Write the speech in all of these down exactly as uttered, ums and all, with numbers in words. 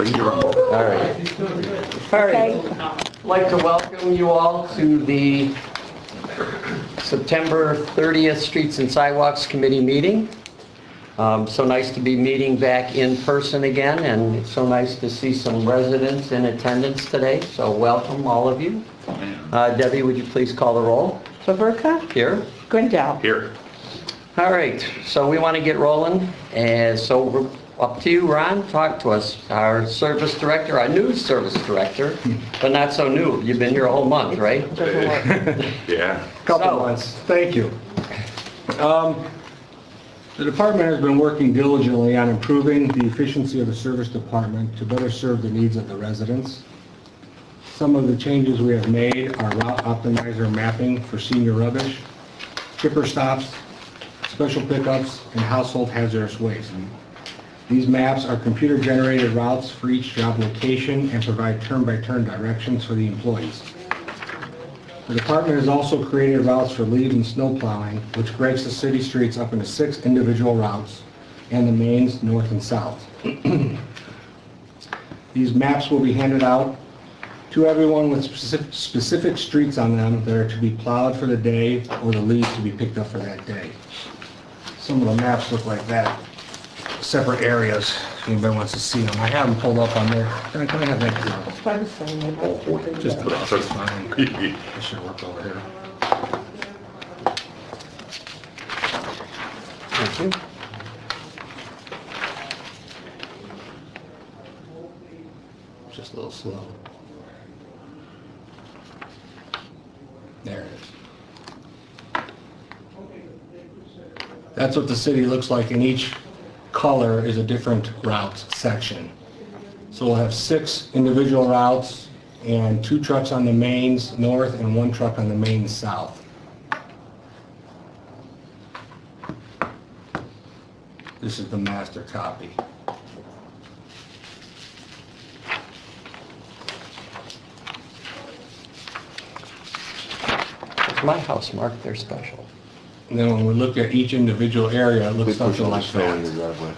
Bring your own. All right. All right. I'd like to welcome you all to the September thirtieth Streets and Sidewalks Committee meeting. Um, so nice to be meeting back in person again, and it's so nice to see some residents in attendance today. So welcome, all of you. Uh, Debbie, would you please call the roll? Favorka? Here. Grindel? Here. All right, so we want to get rolling, and so we're up to you, Ron. Talk to us. Our service director, our new service director, but not so new. You've been here a whole month, right? Yeah. Couple So- months. Thank you. Um, The department has been working diligently on improving the efficiency of the service department to better serve the needs of the residents. Some of the changes we have made are route optimizer mapping for senior rubbish, chipper stops, special pickups, and household hazardous waste. These maps are computer-generated routes for each job location and provide turn-by-turn directions for the employees. The department has also created routes for leaves and snow plowing, which breaks the city streets up into six individual routes and the mains north and south. These maps will be handed out to everyone with specific, specific streets on them that are to be plowed for the day or the leaves to be picked up for that day. Some of the maps look like that, separate areas, if anybody wants to see them. I have them pulled up on there. Can I, can I have that? It's by the same. Just put it fine. It should work over here. Thank you. Just a little slow. There it is. That's what the city looks like, and each color is a different route section. So we'll have six individual routes and two trucks on the mains north and one truck on the mains south. This is the master copy. It's my house marked there special. And then when we look at each individual area, it We looks push something all the like snow in your that. driveway.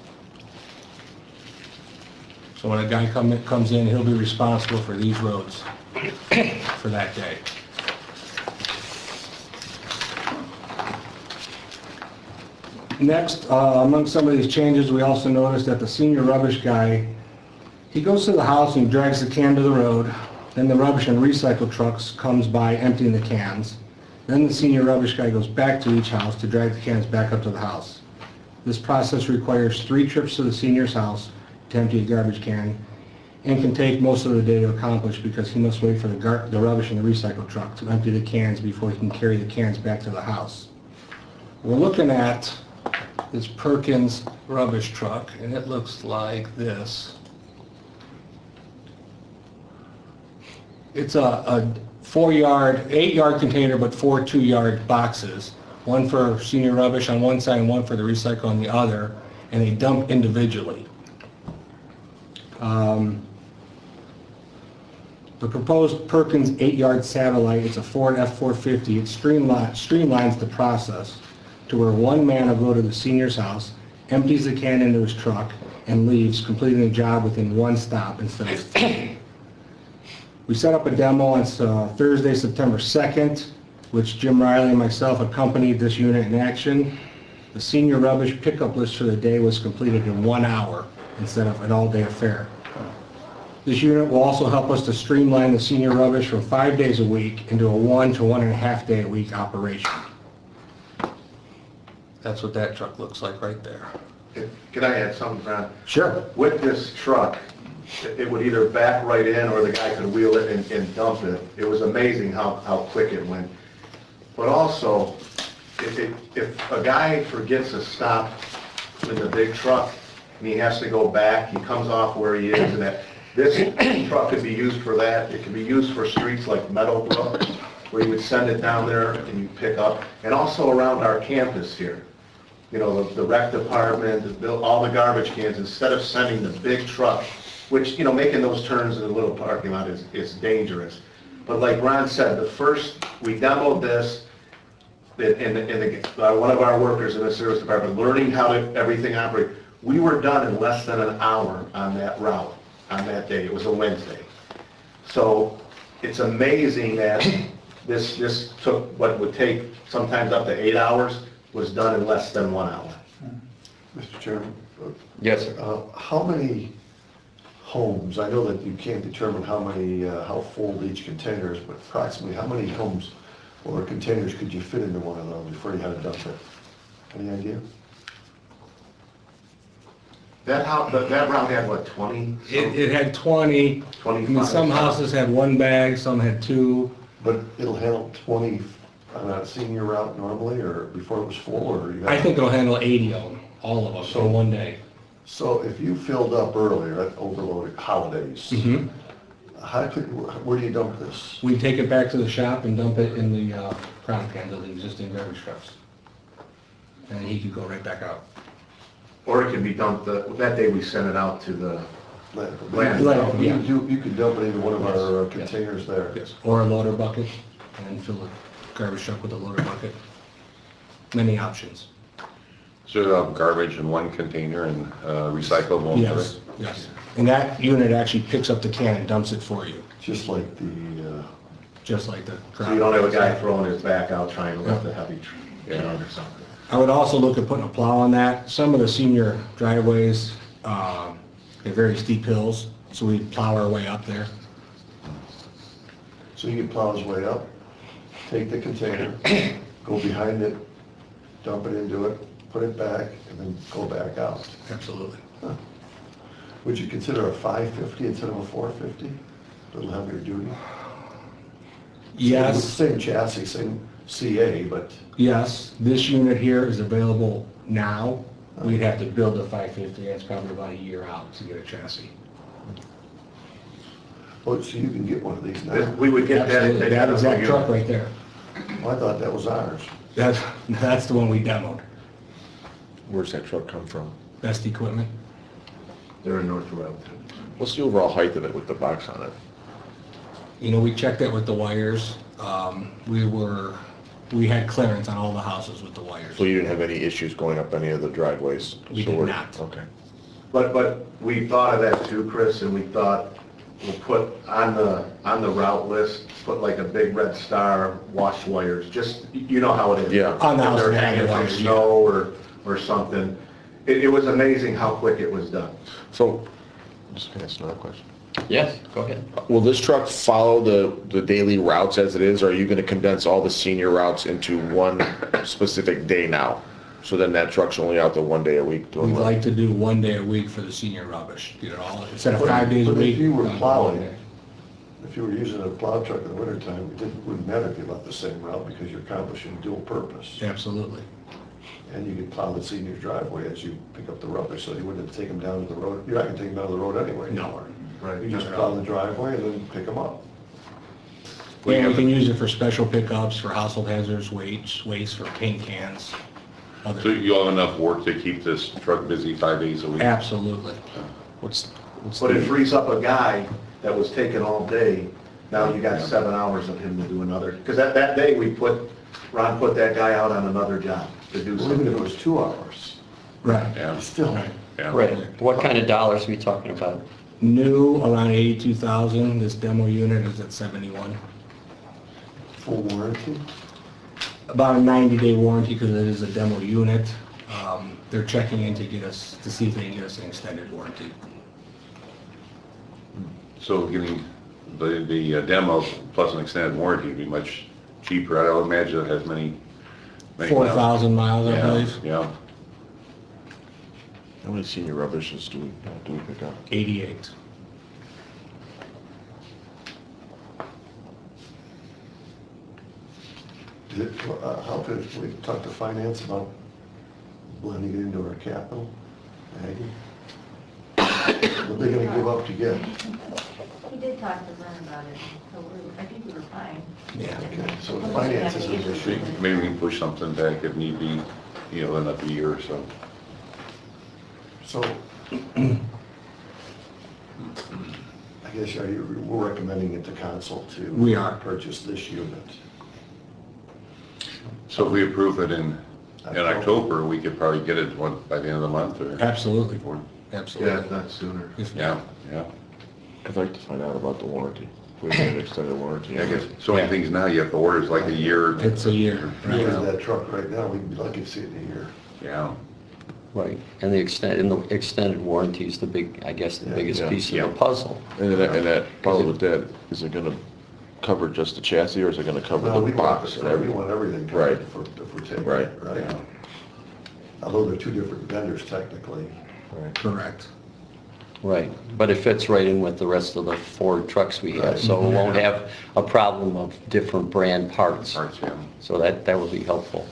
So when a guy come in, comes in, he'll be responsible for these roads for that day. Next, uh, among some of these changes, we also noticed that the senior rubbish guy, he goes to the house and drags the can to the road. Then the rubbish and recycle trucks comes by emptying the cans. Then the senior rubbish guy goes back to each house to drag the cans back up to the house. This process requires three trips to the senior's house to empty a garbage can and can take most of the day to accomplish because he must wait for the, gar the rubbish and the recycle truck to empty the cans before he can carry the cans back to the house. We're looking at this Perkins rubbish truck, and it looks like this. It's a, a four-yard, eight-yard container, but four two-yard boxes. One for senior rubbish on one side and one for the recycle on the other, and they dump individually. Um, the proposed Perkins eight-yard satellite, it's a Ford F four fifty. It streamlines, streamlines the process to where one man will go to the senior's house, empties the can into his truck, and leaves, completing the job within one stop instead of three. We set up a demo on uh, Thursday, September second, which Jim Riley and myself accompanied this unit in action. The senior rubbish pickup list for the day was completed in one hour instead of an all-day affair. This unit will also help us to streamline the senior rubbish from five days a week into a one to one and a half day a week operation. That's what that truck looks like right there. Can I add something, Ron? Sure. With this truck, it would either back right in or the guy could wheel it and, and dump it. It was amazing how, how quick it went. But also, if, it, if a guy forgets to stop in the big truck and he has to go back, he comes off where he is, and that this truck could be used for that. It could be used for streets like Meadowbrook, where you would send it down there and you pick up, and also around our campus here. You know, the, the rec department, the, bill- all the garbage cans, instead of sending the big truck, which, you know, making those turns in the little parking lot is, is dangerous. But like Ron said, the first, we demoed this, and, and, and the, uh, one of our workers in the service department, learning how to, everything operate. We were done in less than an hour on that route. on that day. It was a Wednesday. So it's amazing that this, this took what would take sometimes up to eight hours, was done in less than one hour. Mister Chairman, Yes, sir. uh, how many homes, I know that you can't determine how many, uh, how full each container is, but approximately how many homes or containers could you fit into one of those before you had to dump it? Any idea? That house, that that route had what, twenty? It, it had twenty, I mean, twenty-five. some houses had one bag, some had two. But it'll handle twenty on a senior route normally, or before it was full, or you got? I think it'll handle eighty of them, all of them, So- in one day. So if you filled up earlier at overloaded holidays, Mhm. how could, where do you dump this? We take it back to the shop and dump it in the uh, crown cans of the existing garbage trucks. And he could go right back out. Or it can be dumped, the- that day we sent it out to the, Land. Landfill. You could do- you could dump it into one of our uh, Yes. containers there. Yes. Or a loader bucket, and then fill the garbage truck with a loader bucket. Many options. So uh, garbage in one container and uh, recyclable? Yes, yes. And that unit actually picks up the can and dumps it for you, Just like the, uh, just like the. so you don't have a guy throwing his back out trying to lift the heavy truck or something. I would also look at putting a plow on that. Some of the senior driveways, um, they're very steep hills, so we plow our way up there. so you can plow his way up, take the container, go behind it, dump it into it, put it back, and then go back out. Absolutely. Would you consider a five fifty instead of a four fifty? A little heavier duty? Yes, Same chassis, same C A, but yes, this unit here is available now. We'd have to build a five fifty, and it's probably about a year out to get a chassis. oh, so you can get one of these now. We would get that. Absolutely, that exact truck right there. Oh, I thought that was ours. That's, that's the one we demoed. Where's that truck come from? Best equipment. They're in North Royalton. What's the overall height of it with the box on it? You know, we checked it with the wires. Um, we were, we had clearance on all the houses with the wires. So you didn't have any issues going up any of the driveways? We So did we're- not. Okay. But, but we thought of that too, Chris, and we thought we'll put on the, on the route list, put like a big red star, wash wires, just, you know how it is. Yeah. On the If house, they're yeah, hanging the from wires, yeah. snow or, or something. It, it was amazing how quick it was done. So, just gonna ask another question. Yes, go ahead. Will this truck follow the, the daily routes as it is, or are you gonna condense all the senior routes into one specific day now? So then that truck's only out there one day a week doing We'd what? like to do one day a week for the senior rubbish, get it all, instead of five days a But week. if you were uh, one plowing, day. if you were using a plow truck in the wintertime, it didn't, wouldn't matter if you left the same route because you're accomplishing dual purpose. Absolutely. And you could plow the senior's driveway as you pick up the rubbish, so you wouldn't take them down to the road. You're not gonna take them down to the road anyway. No. Right. You just plow the driveway and then pick them up. And we can use it for special pickups, for household hazards, waste, waste for paint cans. other- So you'll have enough work to keep this truck busy five days a week? Absolutely. What's, what's But it the, frees up a guy that was taking all day, now you got seven hours of him to do another. Because that, that day we put, Ron put that guy out on another job to do Well, even if it something. was two hours, Right. Yeah, still, Right. yeah. Right. What kind of dollars are we talking about? New, around eighty-two thousand. This demo unit is at seventy-one. full warranty. About a ninety-day warranty because it is a demo unit. Um, They're checking in to get us, to see if they can get us an extended warranty. So getting the, the uh, demo plus an extended warranty would be much cheaper. I would imagine it has many, many. Four thousand miles, I Yeah, believe. yeah. how many senior rubbishes do we, do we pick up? eighty-eight. Did, it- uh, how could, we talk to finance about blending it into our capital? Aggie? What they gonna give up to get? We did talk to Glenn about it, so we, I think we were fine. Yeah. Okay, so the finance is an issue. Maybe we can push something back if need be, you know, another year or so. So, I guess are you, we're recommending it to council to. We are. Purchase this unit. So if we approve it in, in October. October, we could probably get it, what, by the end of the month or? Absolutely. Before? Yeah, Absolutely. if not sooner. If- Yeah, yeah. I'd like to find out about the warranty. If we have an extended warranty. I guess so many Yeah. things now, you have to order, it's like a year. It's a year. right Look now. at that truck right now, we'd be lucky to see it in a year. Yeah. Right, and the extent, and the extended warranty is the big, I guess, the Yeah. biggest Yeah. piece of Yeah. the puzzle. And that, and that, probably with that, is it gonna cover just the chassis or is it gonna cover No, we the want, box and we everything? want everything Right. covered if we're, if we're taking Right. it, right? Although they're two different vendors technically. Correct. Right, but it fits right in with the rest of the Ford trucks we have, Right. so we won't have a problem of different brand parts. Parts, yeah. So that, that would be helpful.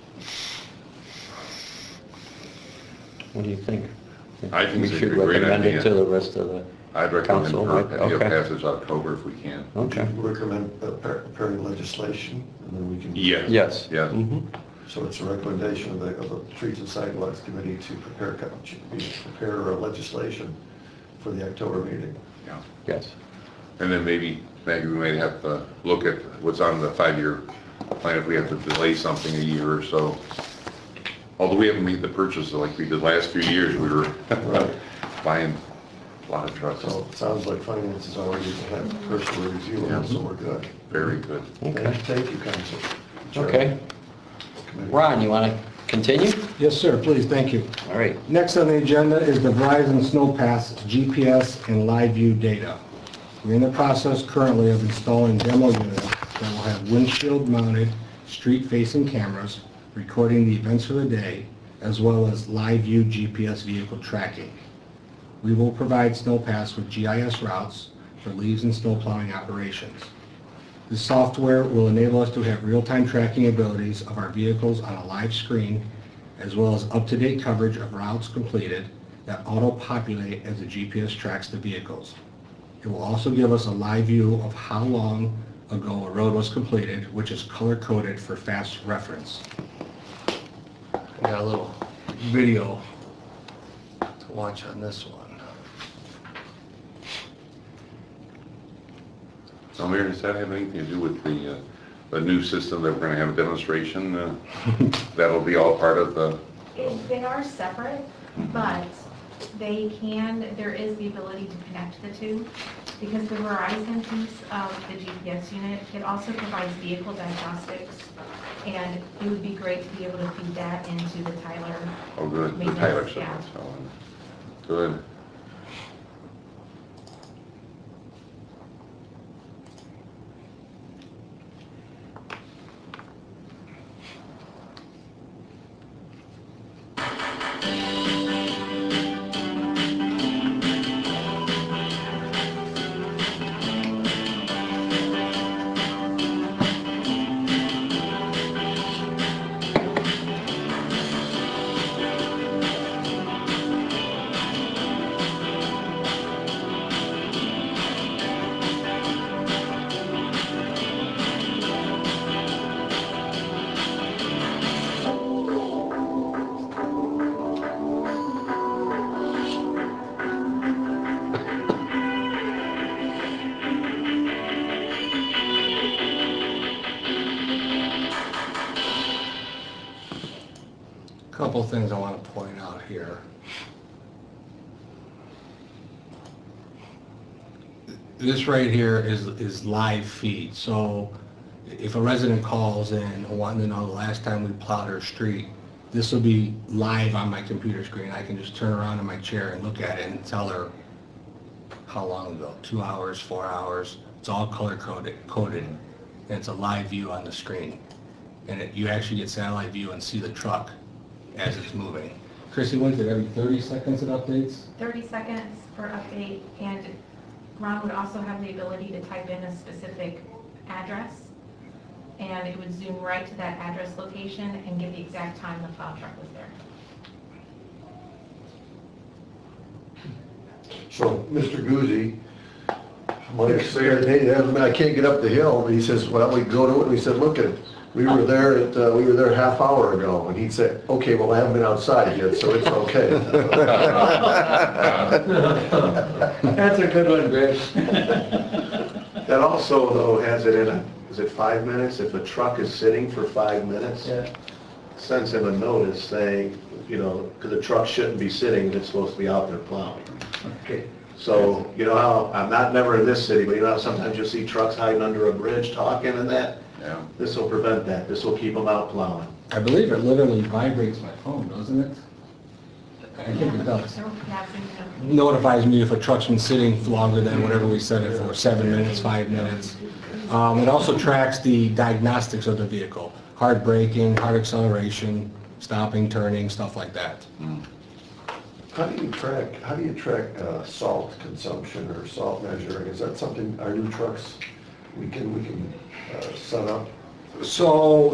What do you think? I think We it's a should great recommend it idea. to the rest of the, I'd recommend Council, per- Mike, idea okay. passage October if we can. okay. We recommend uh, pre- preparing legislation, and then we can. Yeah. Yes. Yeah. Mhm. So it's a recommendation of the, of the Streets and Sidewalks Committee to prepare, co- prepare uh, legislation for the October meeting. Yeah. Yes. And then maybe, maybe we might have to look at what's on the five-year plan if we have to delay something a year or so. Although we haven't made the purchase like we did last few years, we were Right. buying a lot of trucks. So it sounds like finance is already had personal review of it, so we're good. Very good. Okay. Thank thank you, Council. Okay. Committee. Ron, you want to continue? Yes, sir, please, thank you. All right. Next on the agenda is the Verizon SnowPass G P S and live view data. We're in the process currently of installing demo units that will have windshield-mounted, street-facing cameras recording the events for the day, as well as live view G P S vehicle tracking. We will provide SnowPass with G I S routes for leaves and snow plowing operations. This software will enable us to have real-time tracking abilities of our vehicles on a live screen, as well as up-to-date coverage of routes completed that auto-populate as the G P S tracks the vehicles. It will also give us a live view of how long ago a road was completed, which is color-coded for fast reference. Got a little video to watch on this one. So Mayor, does that have anything to do with the, uh, the new system that we're gonna have a demonstration? uh, That'll be all part of the, It- They are separate, but they can, there is the ability to connect the two, because the Verizon piece of the G P S unit, it also provides vehicle diagnostics, and it would be great to be able to feed that into the Tyler. oh, good, the Maintenance, Tyler yeah. system. so, Good. Couple things I want to point out here. This right here is, is live feed, so if a resident calls in wanting to know the last time we plowed her street, this will be live on my computer screen. I can just turn around in my chair and look at it and tell her how long ago, two hours, four hours. It's all color coded, coded, and it's a live view on the screen. And it, you actually get satellite view and see the truck as it's moving. Chrissy, what is it, every thirty seconds it updates? thirty seconds for update, and Ron would also have the ability to type in a specific address, and it would zoom right to that address location and give the exact time the plow truck was there. So, Mister Guzzi, Mike said, hey, I can't get up the hill, and he says, well, we go to it, and we said, look at it. We were there at, uh, we were there half hour ago, and he'd say, okay, well, I haven't been outside yet, so it's okay. That's a good one, Greg. That also, though, has it in a, is it five minutes? If a truck is sitting for five minutes, Yeah. sends him a notice saying, you know, because the truck shouldn't be sitting, it's supposed to be out there plowing. Okay. So, you know how, I'm not never in this city, but you know how sometimes you'll see trucks hiding under a bridge talking and that? Yeah. This will prevent that. This will keep them out plowing. I believe it literally vibrates my phone, doesn't it? I think it does. So, yeah, so, Notifies me if a truck's been sitting longer than whatever we set it for, seven minutes, five minutes. Um, it also tracks the diagnostics of the vehicle, hard braking, hard acceleration, stopping, turning, stuff like that. How do you track, how do you track uh, salt consumption or salt measuring? Is that something our new trucks, we can, we can uh, set up? So,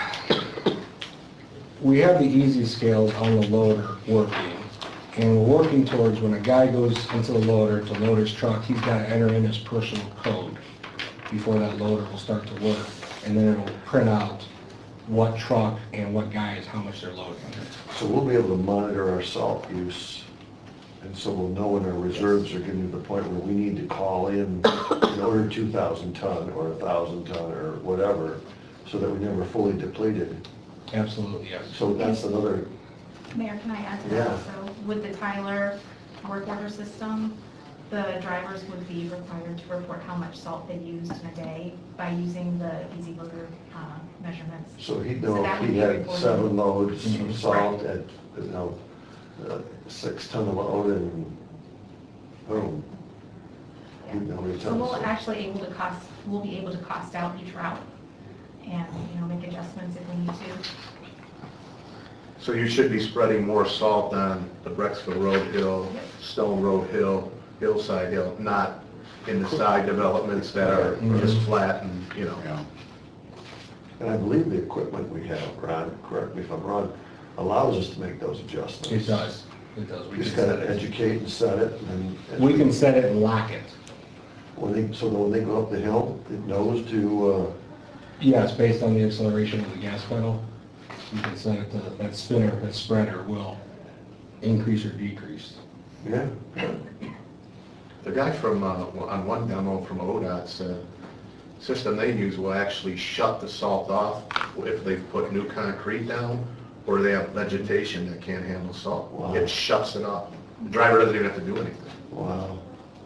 we have the easy scales on the loader working, and we're working towards when a guy goes into the loader to load his truck, he's got to enter in his personal code before that loader will start to work, and then it'll print out what truck and what guys, how much they're loading. So we'll be able to monitor our salt use, and so we'll know when our reserves are getting to the point where we need to call in and order two thousand ton or one thousand ton or whatever, so that we never fully depleted. Absolutely, yes. So that's another, Mayor, can I add to Yeah. that also? With the Tyler work order system, the drivers would be required to report how much salt they used in a day by using the Easy Looker uh, measurements. so he'd So know that if would he be had reported. seven loads Mhm. of salt at, you know, uh, six ton a load and boom. He'd know how many So we'll tons. actually able to cost, we'll be able to cost out each route and, you know, make adjustments if we need to. So you should be spreading more salt on the Brecksville Road Hill, Stone Road Hill, Hillside Hill, not in the side developments that are just flat and, you know. Yeah. And I believe the equipment we have, Ron, correct me if I'm wrong, allows us to make those adjustments. It does, it does. We We just can gotta set it. educate and set it, and then. We can set it and lock it. When they, so when they go up the hill, it knows to, uh, Yes, based on the acceleration of the gas pedal, you can set it to, that spinner, that spreader will increase or decrease. yeah, The guy from, uh, on one demo from O D O T said, system they use will actually shut the salt off if they've put new concrete down or they have vegetation that can't handle salt. Wow. It shuts it off. The driver doesn't even have to do anything. wow.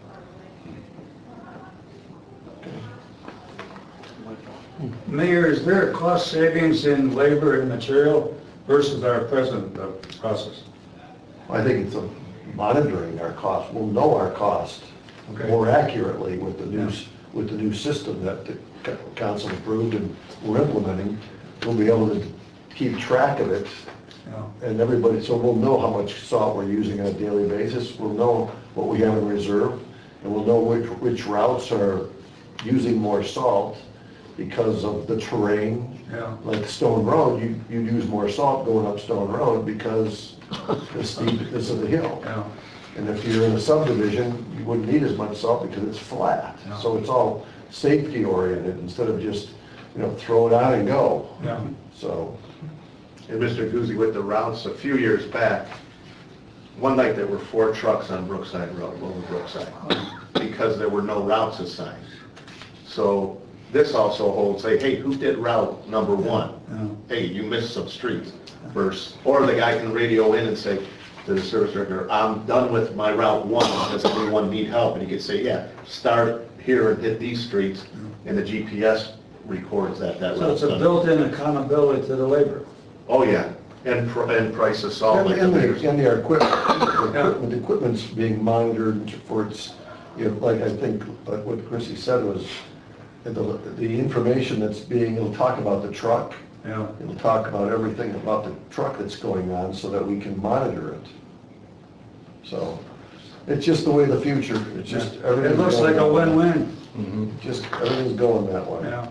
Mayor, is there a cost savings in labor and material versus our present uh, process? I think it's a monitoring our cost, we'll know our cost Okay. more accurately with the new, s- with the new system that the co- council approved and we're implementing. We'll be able to keep track of it, Yeah. and everybody, so we'll know how much salt we're using on a daily basis, we'll know what we have in reserve, and we'll know which, which routes are using more salt because of the terrain. Yeah. Like Stone Road, you, you use more salt going up Stone Road because the steepness of the hill. Yeah. And if you're in a subdivision, you wouldn't need as much salt because it's flat. Yeah. So it's all safety oriented instead of just, you know, throw it out and go. Yeah. So, And Mister Guzzi, with the routes, a few years back, one night there were four trucks on Brookside Road, Lower Brookside, because there were no routes assigned. So this also holds, say, hey, who did route number one? Yeah. Hey, you missed some streets. Versus, or the guy can radio in and say to the service director, I'm done with my route one, does anyone need help? And he could say, yeah, start here and hit these streets, and the G P S records that, that So route's it's a done. built-in accountability to the labor. Oh, yeah, and, pr- and price of salt. and like the and mayor's- the, and the equipment, the equipment, the equipment's being monitored for its, you know, like I think, like what Chrissy said was, that the, the information that's being, it'll talk about the truck, Yeah. it'll talk about everything about the truck that's going on so that we can monitor it. So, it's just the way of the future, it's just, everything's It looks going like a that way. win-win. Mhm. Just, everything's going that way. Yeah.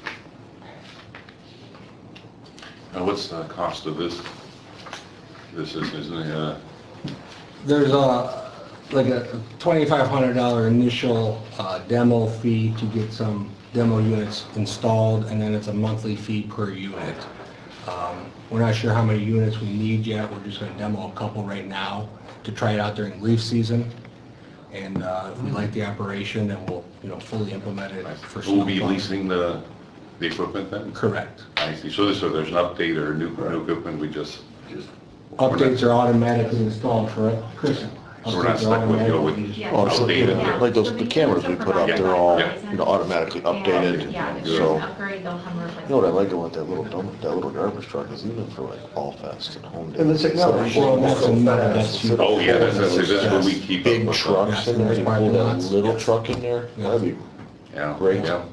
Now, what's the cost of this? This is, isn't it, uh, There's a, like a twenty-five hundred dollar initial uh, demo fee to get some demo units installed, and then it's a monthly fee per unit. Um, We're not sure how many units we need yet, we're just gonna demo a couple right now to try it out during leaf season. And uh, if we like the operation, then we'll, you know, fully implement it for we'll be snow plowing. leasing the, the equipment then? Correct. I see, so this, so there's an update or new, new equipment, we just, just. Updates are automatically installed, correct? Chris? So we're not stuck with, you know, with Yeah. Oh, so, outdated. Yeah. like those, So the the cameras we units are put up, provided they're by all, Verizon. you know, automatically And, updated, Yeah, if there's so. an upgrade, they'll come replace. You know what I like about that little dump, that little garbage truck is even for like All Fest and Home Day. And the technology. Well, that's so another- fast. that's huge. Oh, yeah, that's, that's, that's where we keep. up Big with trucks in there, you pull that little truck in there, that'd be, the- Yeah, Great. yeah.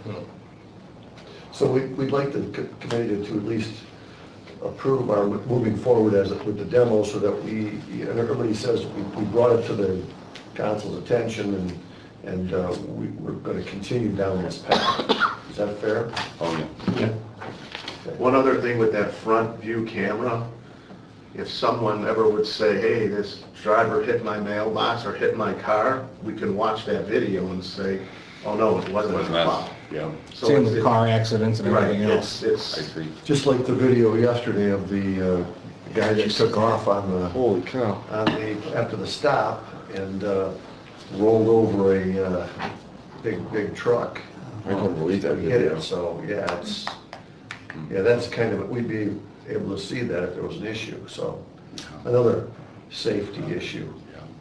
So we, we'd like the co- committee to at least approve our moving forward as, with the demo so that we, and everybody says we, we brought it to the council's attention and, and uh, we, we're gonna continue down this path. Is that fair? Oh, yeah. One other thing with that front view camera, if someone ever would say, hey, this driver hit my mailbox or hit my car, we can watch that video and say, oh, no, it wasn't a Wasn't us. plow. Yeah, So Same it's- with car accidents and Right, everything it's, else. I it's, see. Just like the video yesterday of the uh, guy that took off on the, holy cow. on the, after the stop and uh, rolled over a uh, big, big truck. I couldn't believe that Hit video. it, so, yeah, it's, yeah, that's kind of, we'd be able to see that if there was an issue, so, another safety issue.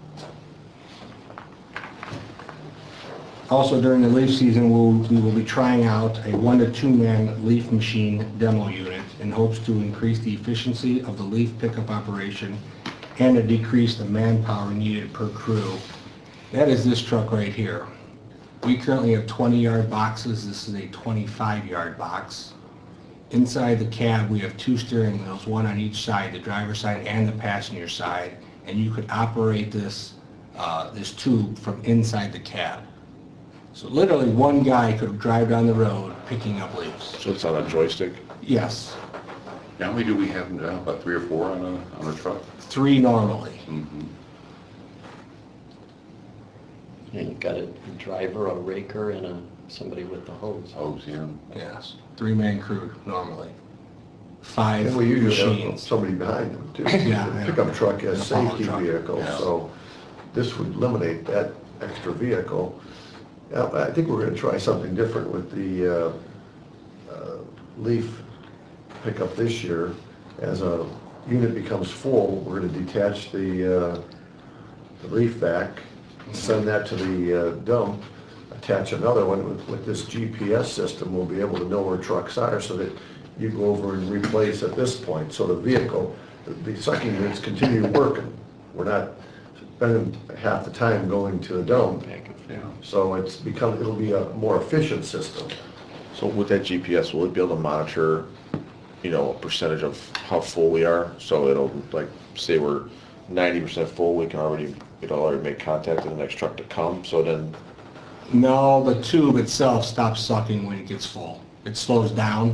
Also, during the leaf season, we'll, we will be trying out a one to two man leaf machine demo unit in hopes to increase the efficiency of the leaf pickup operation and to decrease the manpower needed per crew. That is this truck right here. We currently have twenty yard boxes. This is a twenty-five yard box. Inside the cab, we have two steering wheels, one on each side, the driver's side and the passenger side, and you could operate this, uh, this tube from inside the cab. So literally, one guy could drive down the road picking up leaves. So it's on a joystick? Yes, How many do we have now? About three or four on a, on a truck? three normally. Mhm. And you've got a driver, a raker, and a, somebody with the hose. Hose, yeah. Yes, three-man crew normally. Five And we usually have machines. somebody behind them too. Yeah, The yeah. pickup truck has The haul safety truck. vehicles, Yeah. so this would eliminate that extra vehicle. Yeah, I think we're gonna try something different with the uh, uh, leaf pickup this year. As a unit becomes full, we're gonna detach the, uh, the leaf back, send that to the uh, dump, attach another one. With, with this G P S system, we'll be able to know where trucks are so that you go over and replace at this point. So the vehicle, the- the sucking units continue working. We're not spending half the time going to the dump. Yeah. So it's become, it'll be a more efficient system. So with that G P S, will it be able to monitor, you know, a percentage of how full we are? So it'll, like, say we're ninety percent full, we can already, it'll already make contact with the next truck to come, so then, No, the tube itself stops sucking when it gets full. It slows down,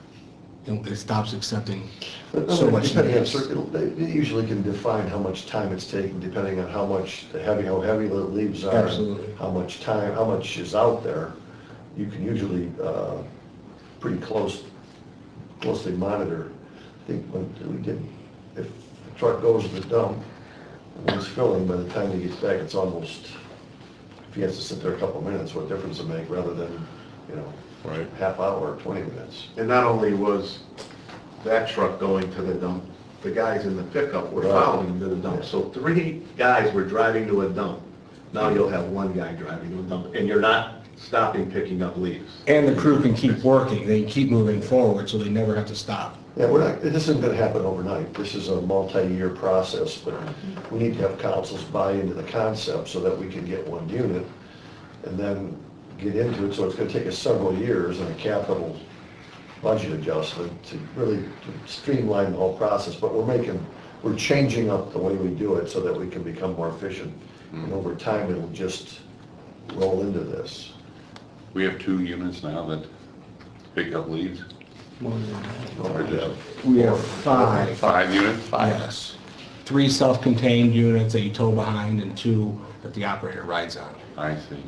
and it stops accepting But so much depending on, leaves. cir- it'll- they they usually can define how much time it's taking, depending on how much, the heavy, how heavy the leaves are. and Absolutely. How much time, how much is out there. You can usually, uh, pretty close, closely monitor. I think when we did, if the truck goes to the dump, when it's filling, by the time he gets back, it's almost, if he has to sit there a couple minutes, what difference it make, rather than, you know, right? half hour or twenty minutes. and not only was that truck going to the dump, the guys in the pickup were Right. following to the dump. So three guys were driving to a dump. Now you'll have one guy driving to a dump, and you're not stopping picking up leaves. And the crew can keep working, they can keep moving forward, so they never have to stop. Yeah, we're not, this isn't gonna happen overnight. This is a multi-year process, but we need to have councils buy into the concept so that we can get one unit and then get into it. So it's gonna take us several years and a capital budget adjustment to really to streamline the whole process. But we're making, we're changing up the way we do it so that we can become more efficient. And over time, it'll just roll into this. We have two units now that pick up leads. More than that. Or just We have five. five units? Yes. Three self-contained units that you tow behind and two that the operator rides on, I see.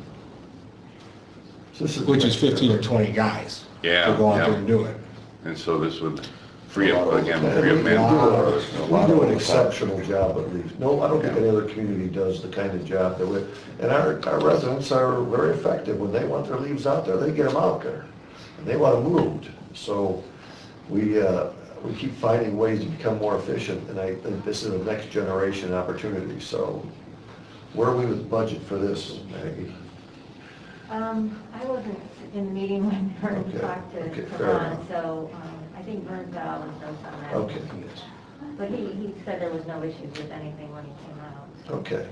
So this which is fifteen or twenty guys. Yeah, To go out yeah. there and do it. And so this would free up, again, And free we up do a- manpower. We do an exceptional job at least. No, I don't think any other community does the kind of job that we, and our, our residents are very effective. When they want their leaves out there, they get them out there. And they want them moved. So we, uh, we keep finding ways to become more efficient, and I think this is a next generation opportunity, so Where are we with budget for this, Maggie? Um, I wasn't in the meeting when Vern Okay, talked okay, to fair Ron, enough. so um, I think Vern's got all his notes on that. Okay, But he, he said there was no issues with anything when he came out. okay.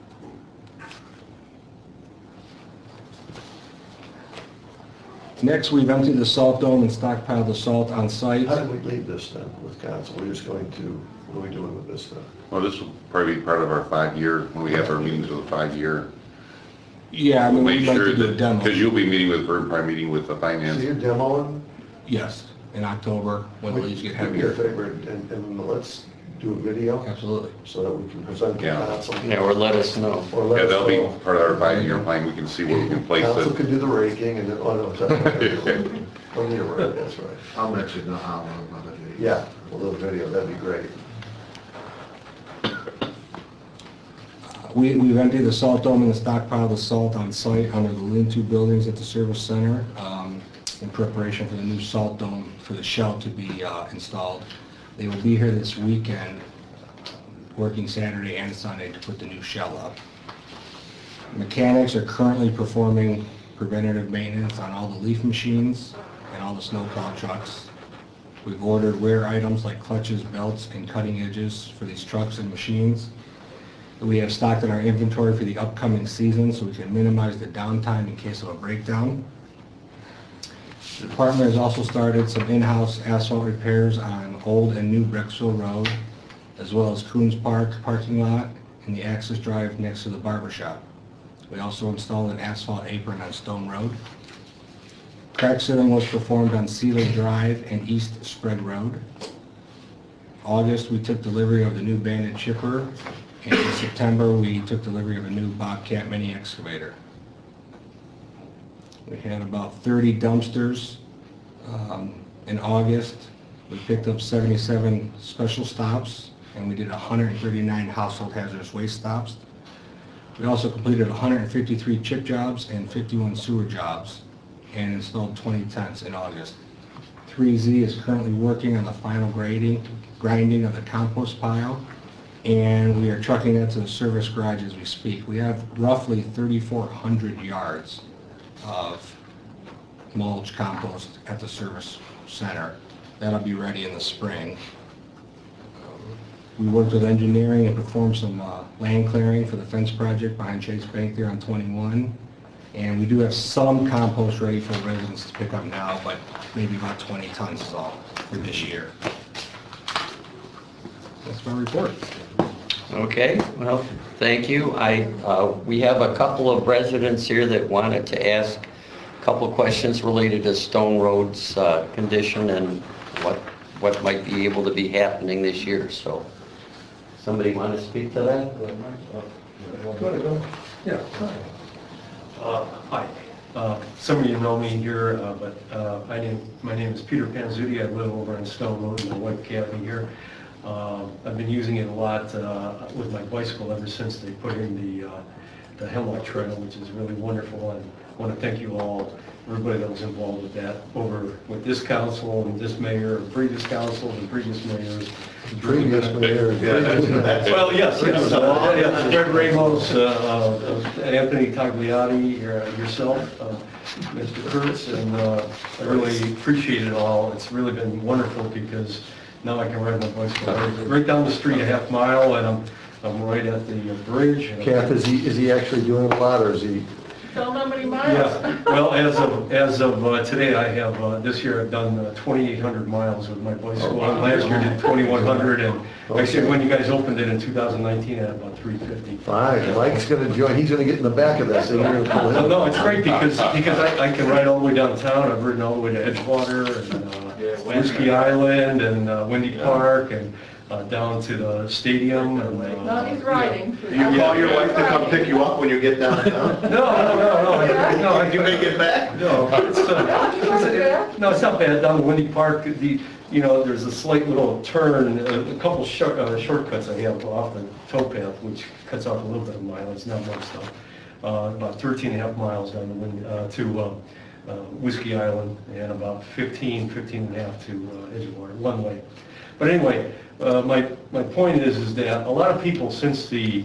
Next, we've emptied the salt dome and stockpiled the salt on site. How did we leave this then with council? We're just going to, what are we doing with this then? Well, this will probably be part of our five-year, when we have our meetings with the five-year. Yeah, I mean, Make we'd like sure to do a that, demo. because you'll be meeting with, Vern, probably meeting with the So finance. you're demoing? Yes, in October, when the leaves get Do me a heavier. favor and, and let's do a video Absolutely. so that we can present to Yeah. council. Yeah, or let us know. Or let Yeah, us that'll be know. part of our five-year plan, we can see where we can place Council it. can do the raking and then, oh no, it's not. Don't need a rake, that's right. I'll let you know how long about it. Yeah, a little video, that'd be great. We, we've emptied the salt dome and the stockpile of salt on site under the lean-to buildings at the service center um, in preparation for the new salt dome for the shell to be uh, installed. They will be here this weekend, working Saturday and Sunday to put the new shell up. Mechanics are currently performing preventative maintenance on all the leaf machines and all the snowplow trucks. We've ordered wear items like clutches, belts, and cutting edges for these trucks and machines. We have stocked in our inventory for the upcoming season so we can minimize the downtime in case of a breakdown. The department has also started some in-house asphalt repairs on Old and New Brecksville Road, as well as Coons Park parking lot and the access drive next to the barber shop. We also installed an asphalt apron on Stone Road. Crack sealing was performed on Cedar Drive and East Spread Road. August, we took delivery of the new Bandit chipper, and in September, we took delivery of a new Bobcat mini excavator. We had about thirty dumpsters. Um, in August, we picked up seventy-seven special stops, and we did one hundred thirty-nine household hazardous waste stops. We also completed one hundred fifty-three chip jobs and fifty-one sewer jobs, and installed twenty tents in August. three Z is currently working on the final grading, grinding of the compost pile, and we are trucking that to the service garage as we speak. We have roughly thirty-four hundred yards of mulch compost at the service center. That'll be ready in the spring. We worked with engineering and performed some uh, land clearing for the fence project behind Chase Bank there on twenty-one. And we do have some compost ready for residents to pick up now, but maybe about twenty tons is all for this year. That's my report. Okay, well, thank you. I, uh, we have a couple of residents here that wanted to ask a couple of questions related to Stone Road's uh, condition and what, what might be able to be happening this year, so. Somebody want to speak to that? Yeah. Uh, Hi. Uh, Some of you know me here, uh, but uh, my name, my name is Peter Panzuti. I live over on Stone Road in my wife Kathy here. Uh, I've been using it a lot uh, with my bicycle ever since they put in the, uh, the Hemlock Trail, which is really wonderful. And I want to thank you all, everybody that was involved with that, over with this council and this mayor, and previous councils and previous mayors. Previous mayor. Yeah. Well, yes, yes, uh, yeah, Fred Ramos, uh, uh, Anthony Tagliati, your- yourself, uh, Mister Kurtz, and uh, I really appreciate it all. It's really been wonderful because now I can ride my bicycle right- right down the street a half mile, and I'm, I'm right at the uh, bridge. and- Kath, is he, is he actually doing a lot, or is he? Tell them how many miles. Yeah, well, as of, as of uh, today, I have, uh, this year I've done uh, twenty-eight hundred miles with my bicycle. Oh, wow. Last year did twenty-one hundred, and actually, Okay. when you guys opened it in two thousand nineteen, I had about three fifty. Fine, Mike's gonna join, he's gonna get in the back of that, so you're gonna pull No, him. no, it's great because, because I, I can ride all the way downtown. I've ridden all the way to Edgewater and uh, Whiskey Island and uh, Windy Park and uh, down to the stadium and. uh, No, he's riding. Do you call your wife to come pick you up when you get downtown? No, no, no, no, I- no, I do. Make it back? No, it's, uh, it's- no, it's not bad. Down the Windy Park, the, you know, there's a slight little turn, a a couple short, uh, shortcuts I have off the towpath, which cuts off a little bit of mileage, not much though. Uh, about thirteen and a half miles down the Windy, uh, to, uh, uh, Whiskey Island, and about fifteen, fifteen and a half to uh, Edgewater, one way. But anyway, uh, my, my point is, is that a lot of people, since the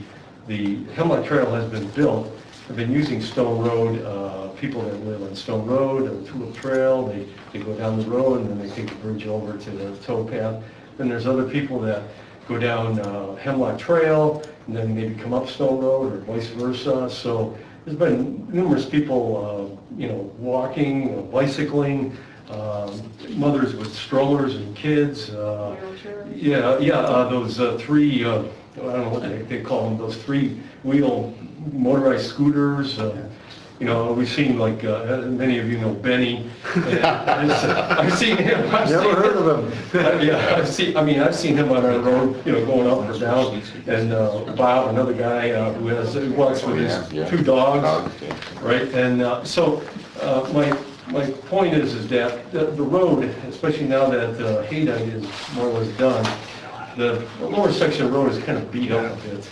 the Hemlock Trail has been built, have been using Stone Road, uh, people that live on Stone Road, or the Tulip Trail, they, they go down the road and then they take the bridge over to the towpath. Then there's other people that go down uh, Hemlock Trail and then maybe come up Stone Road or vice versa. So there's been numerous people, uh, you know, walking, uh, bicycling, um, mothers with strollers and kids. Uh, yeah, yeah, uh, those uh, three, uh, I don't know what they, they call them, those three-wheel motorized scooters. Uh, you know, we've seen like, uh, many of you know Benny. And I've I've seen him. I've Never seen heard him. of him. Yeah, I've seen, I mean, I've seen him on our road, you know, going up or down. And uh, Bob, another guy uh, who has, who walks with his two dogs, right? And uh, so uh, my my point is, is that the, the road, especially now that uh, Haydite is more or less done, the lower section of the road is kind of beat up a bit,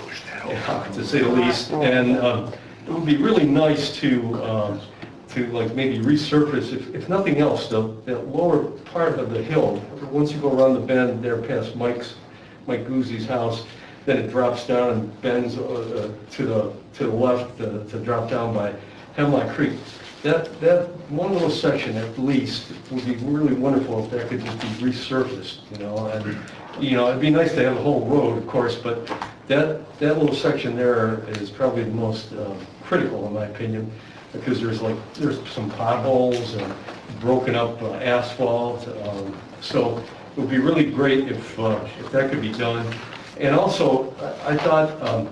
to say the least. And um, it would be really nice to, um, to like maybe resurface, if, if nothing else, the, the lower part of the hill, once you go around the bend there past Mike's, Mike Guzzi's house, then it drops down and bends uh, to the to the left uh, to drop down by Hemlock Creek. That, that one little section at least would be really wonderful if that could just be resurfaced, you know, and, you know, it'd be nice to have the whole road, of course, but that, that little section there is probably the most um, critical, in my opinion, because there's like, there's some potholes and broken up uh, asphalt, um, so it would be really great if, uh, if that could be done. And also, I, I thought, um,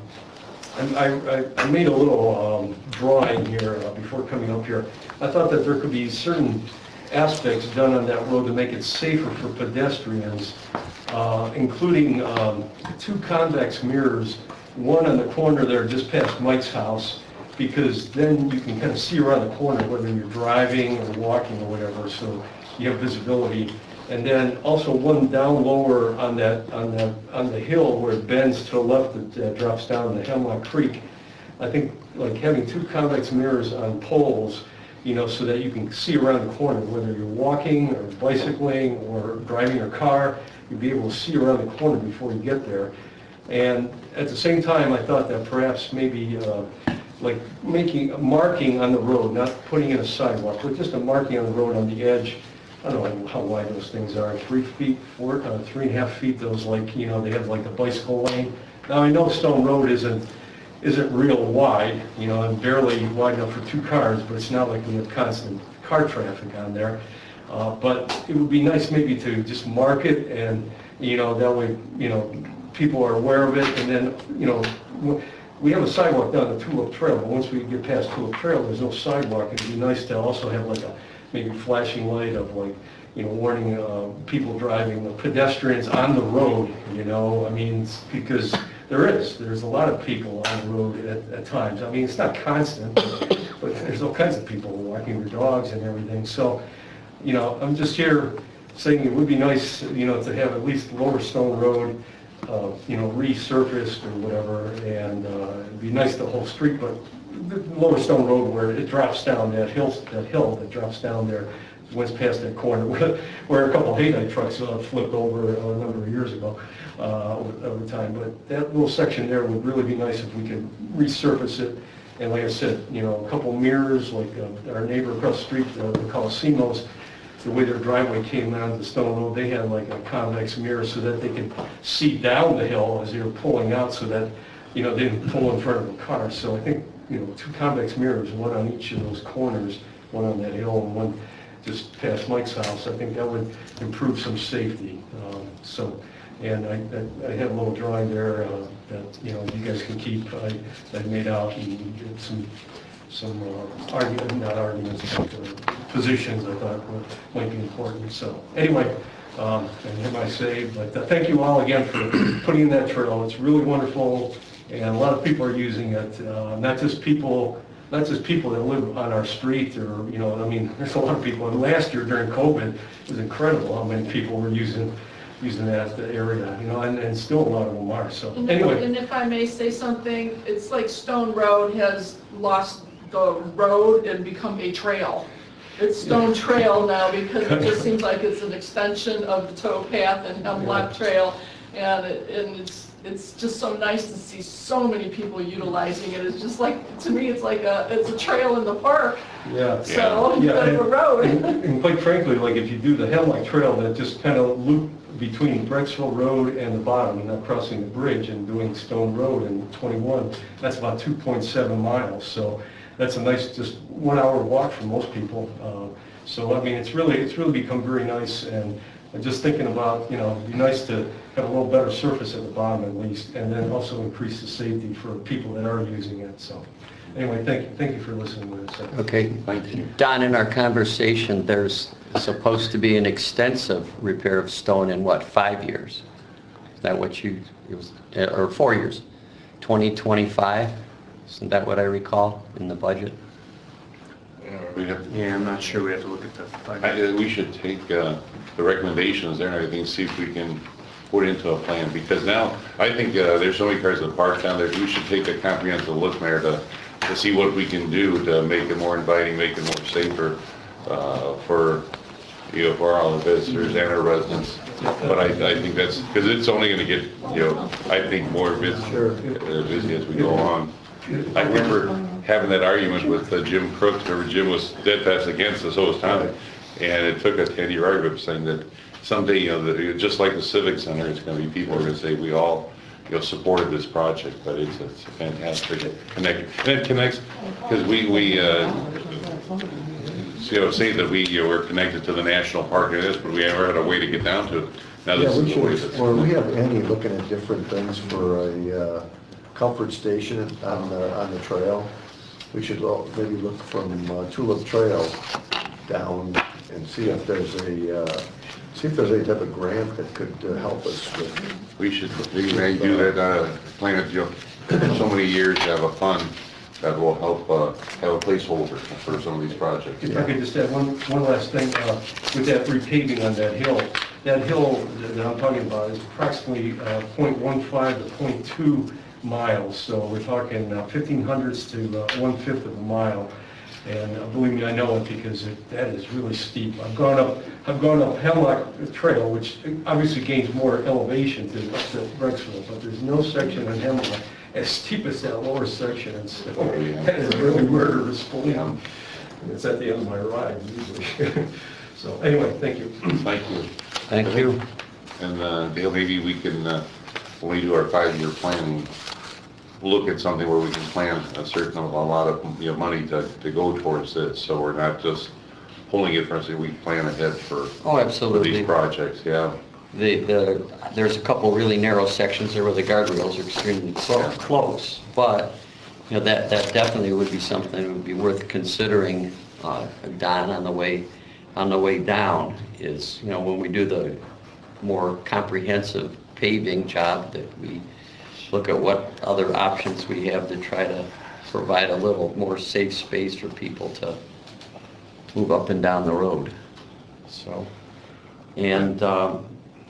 I, I, I made a little um, drawing here uh, before coming up here. I thought that there could be certain aspects done on that road to make it safer for pedestrians, uh, including um, two convex mirrors, one on the corner there just past Mike's house, because then you can kind of see around the corner whether you're driving or walking or whatever, so you have visibility. And then also one down lower on that on the on the hill where it bends to the left that uh, drops down to Hemlock Creek. I think like having two convex mirrors on poles, you know, so that you can see around the corner whether you're walking or bicycling or driving your car, you'd be able to see around the corner before you get there. And at the same time, I thought that perhaps maybe uh, like making a marking on the road, not putting in a sidewalk, but just a marking on the road on the edge. I don't know how wide those things are, three feet, four, uh, three and a half feet, those like, you know, they have like a bicycle lane. Now, I know Stone Road isn't, isn't real wide, you know, and barely wide enough for two cars, but it's not like we have constant car traffic on there. Uh, but it would be nice maybe to just mark it and, you know, that way, you know, people are aware of it. And then, you know, we have a sidewalk down the Tulip Trail, but once we get past Tulip Trail, there's no sidewalk. It'd be nice to also have like a maybe flashing light of like, you know, warning uh, people driving, uh, pedestrians on the road, you know, I mean, because there is, there's a lot of people on the road at, at times. I mean, it's not constant, but, but there's all kinds of people walking their dogs and everything. So, you know, I'm just here saying it would be nice, you know, to have at least Lower Stone Road, uh, you know, resurfaced or whatever, and uh, it'd be nice the whole street, but the Lower Stone Road where it drops down, that hill, that hill that drops down there, went past that corner where, where a couple of Haydite trucks uh, flipped over a number of years ago uh, over, over time. But that little section there would really be nice if we could resurface it. And like I said, you know, a couple of mirrors, like uh, our neighbor across the street, uh, the Coliseumos, the way their driveway came down the Stone Road, they had like a convex mirror so that they could see down the hill as they were pulling out, so that, you know, they didn't pull in front of a car. So I think, you know, two convex mirrors, one on each of those corners, one on that hill and one just past Mike's house. I think that would improve some safety. Um, so, and I, I, I have a little drawing there uh, that, you know, you guys can keep. I, I made out and did some, some uh, argument, not arguments, but uh, positions I thought were, might be important. So anyway, um, and hit my say, but uh, thank you all again for putting in that trail. It's really wonderful. And a lot of people are using it, uh, not just people, not just people that live on our street, or, you know, I mean, there's a lot of people. And last year during COVID, it was incredible how many people were using using that area, you know, and, and still a lot of them are. So And anyway, and if I may say something, it's like Stone Road has lost the road and become a trail. It's Stone Trail now because it just seems like it's an extension of the towpath and Hemlock Trail, and it, and it's it's just so nice to see so many people utilizing it. It's just like, to me, it's like a, it's a trail in the park, Yeah. so Yeah, instead of a and- road. And and quite frankly, like if you do the Hemlock Trail, that just kind of loop between Brecksville Road and the bottom, and not crossing the bridge and doing Stone Road and twenty-one, that's about two point seven miles. So that's a nice, just one hour walk for most people. Uh, So, I mean, it's really, it's really become very nice, and I'm just thinking about, you know, it'd be nice to have a little better surface at the bottom at least, and then also increase the safety for people that are using it, so. Anyway, thank you, thank you for listening to this. Okay. Thank you. Don, in our conversation, there's supposed to be an extensive repair of Stone in what, five years? Is that what you, it was, or four years? twenty twenty-five? Isn't that what I recall in the budget? We have, Yeah, I'm not sure, we have to look at the. I, uh, we should take, uh, the recommendations there and everything, see if we can put it into a plan, because now, I think, uh, there's so many cars that park down there, we should take a comprehensive look, Mayor, to, to see what we can do to make it more inviting, make it more safer, uh, for, you know, for all the visitors and our residents. But I, I think that's, because it's only gonna get, you know, I think more busy, uh, busy as we go on. I remember having that argument with uh, Jim Crooks, remember Jim was dead fast against us, so was Tom. And it took a ten-year argument saying that someday, you know, that just like the Civic Center, it's gonna be, people are gonna say, we all, you know, supported this project, but it's, it's a fantastic connect. And it connects, because we, we, uh, you know, say that we, you know, we're connected to the national park and this, but we never had a way to get down to it. Now this Yeah, we is the way should, that's. or we have Andy looking at different things for a uh, comfort station on the, on the trail. We should lo- maybe look from uh, Tulip Trail down and see if there's a, uh, see if there's any type of grant that could uh, help us with. We should, we may do that, uh, plan it, you know, in so many years, have a fund that will help, uh, have a placeholder for some of these projects. If I could just add one, one last thing, uh, with that repaving on that hill. That hill that I'm talking about is approximately uh, point one five to point two miles, so we're talking uh, fifteen hundredths to uh, one-fifth of a mile. And uh, believe me, I know it because it, that is really steep. I've gone up, I've gone up Hemlock Trail, which obviously gains more elevation to, to Brecksville, but there's no section in Hemlock as steep as that lower section, and so that is really murderous pulling. And it's at the end of my ride usually. So anyway, thank you. Thank you. Thank you. And, uh, Dale, maybe we can, uh, when we do our five-year plan, look at something where we can plan a certain, a lot of, you know, money to, to go towards this, so we're not just pulling it from, say, we plan ahead for, Oh, for absolutely. these projects, yeah. The, the, there's a couple really narrow sections there where the guardrails are extremely clo- close, but, you know, that, that definitely would be something that would be worth considering, uh, Don, on the way, on the way down, is, you know, when we do the more comprehensive paving job, that we look at what other options we have to try to provide a little more safe space for people to move up and down the road, so. And, um,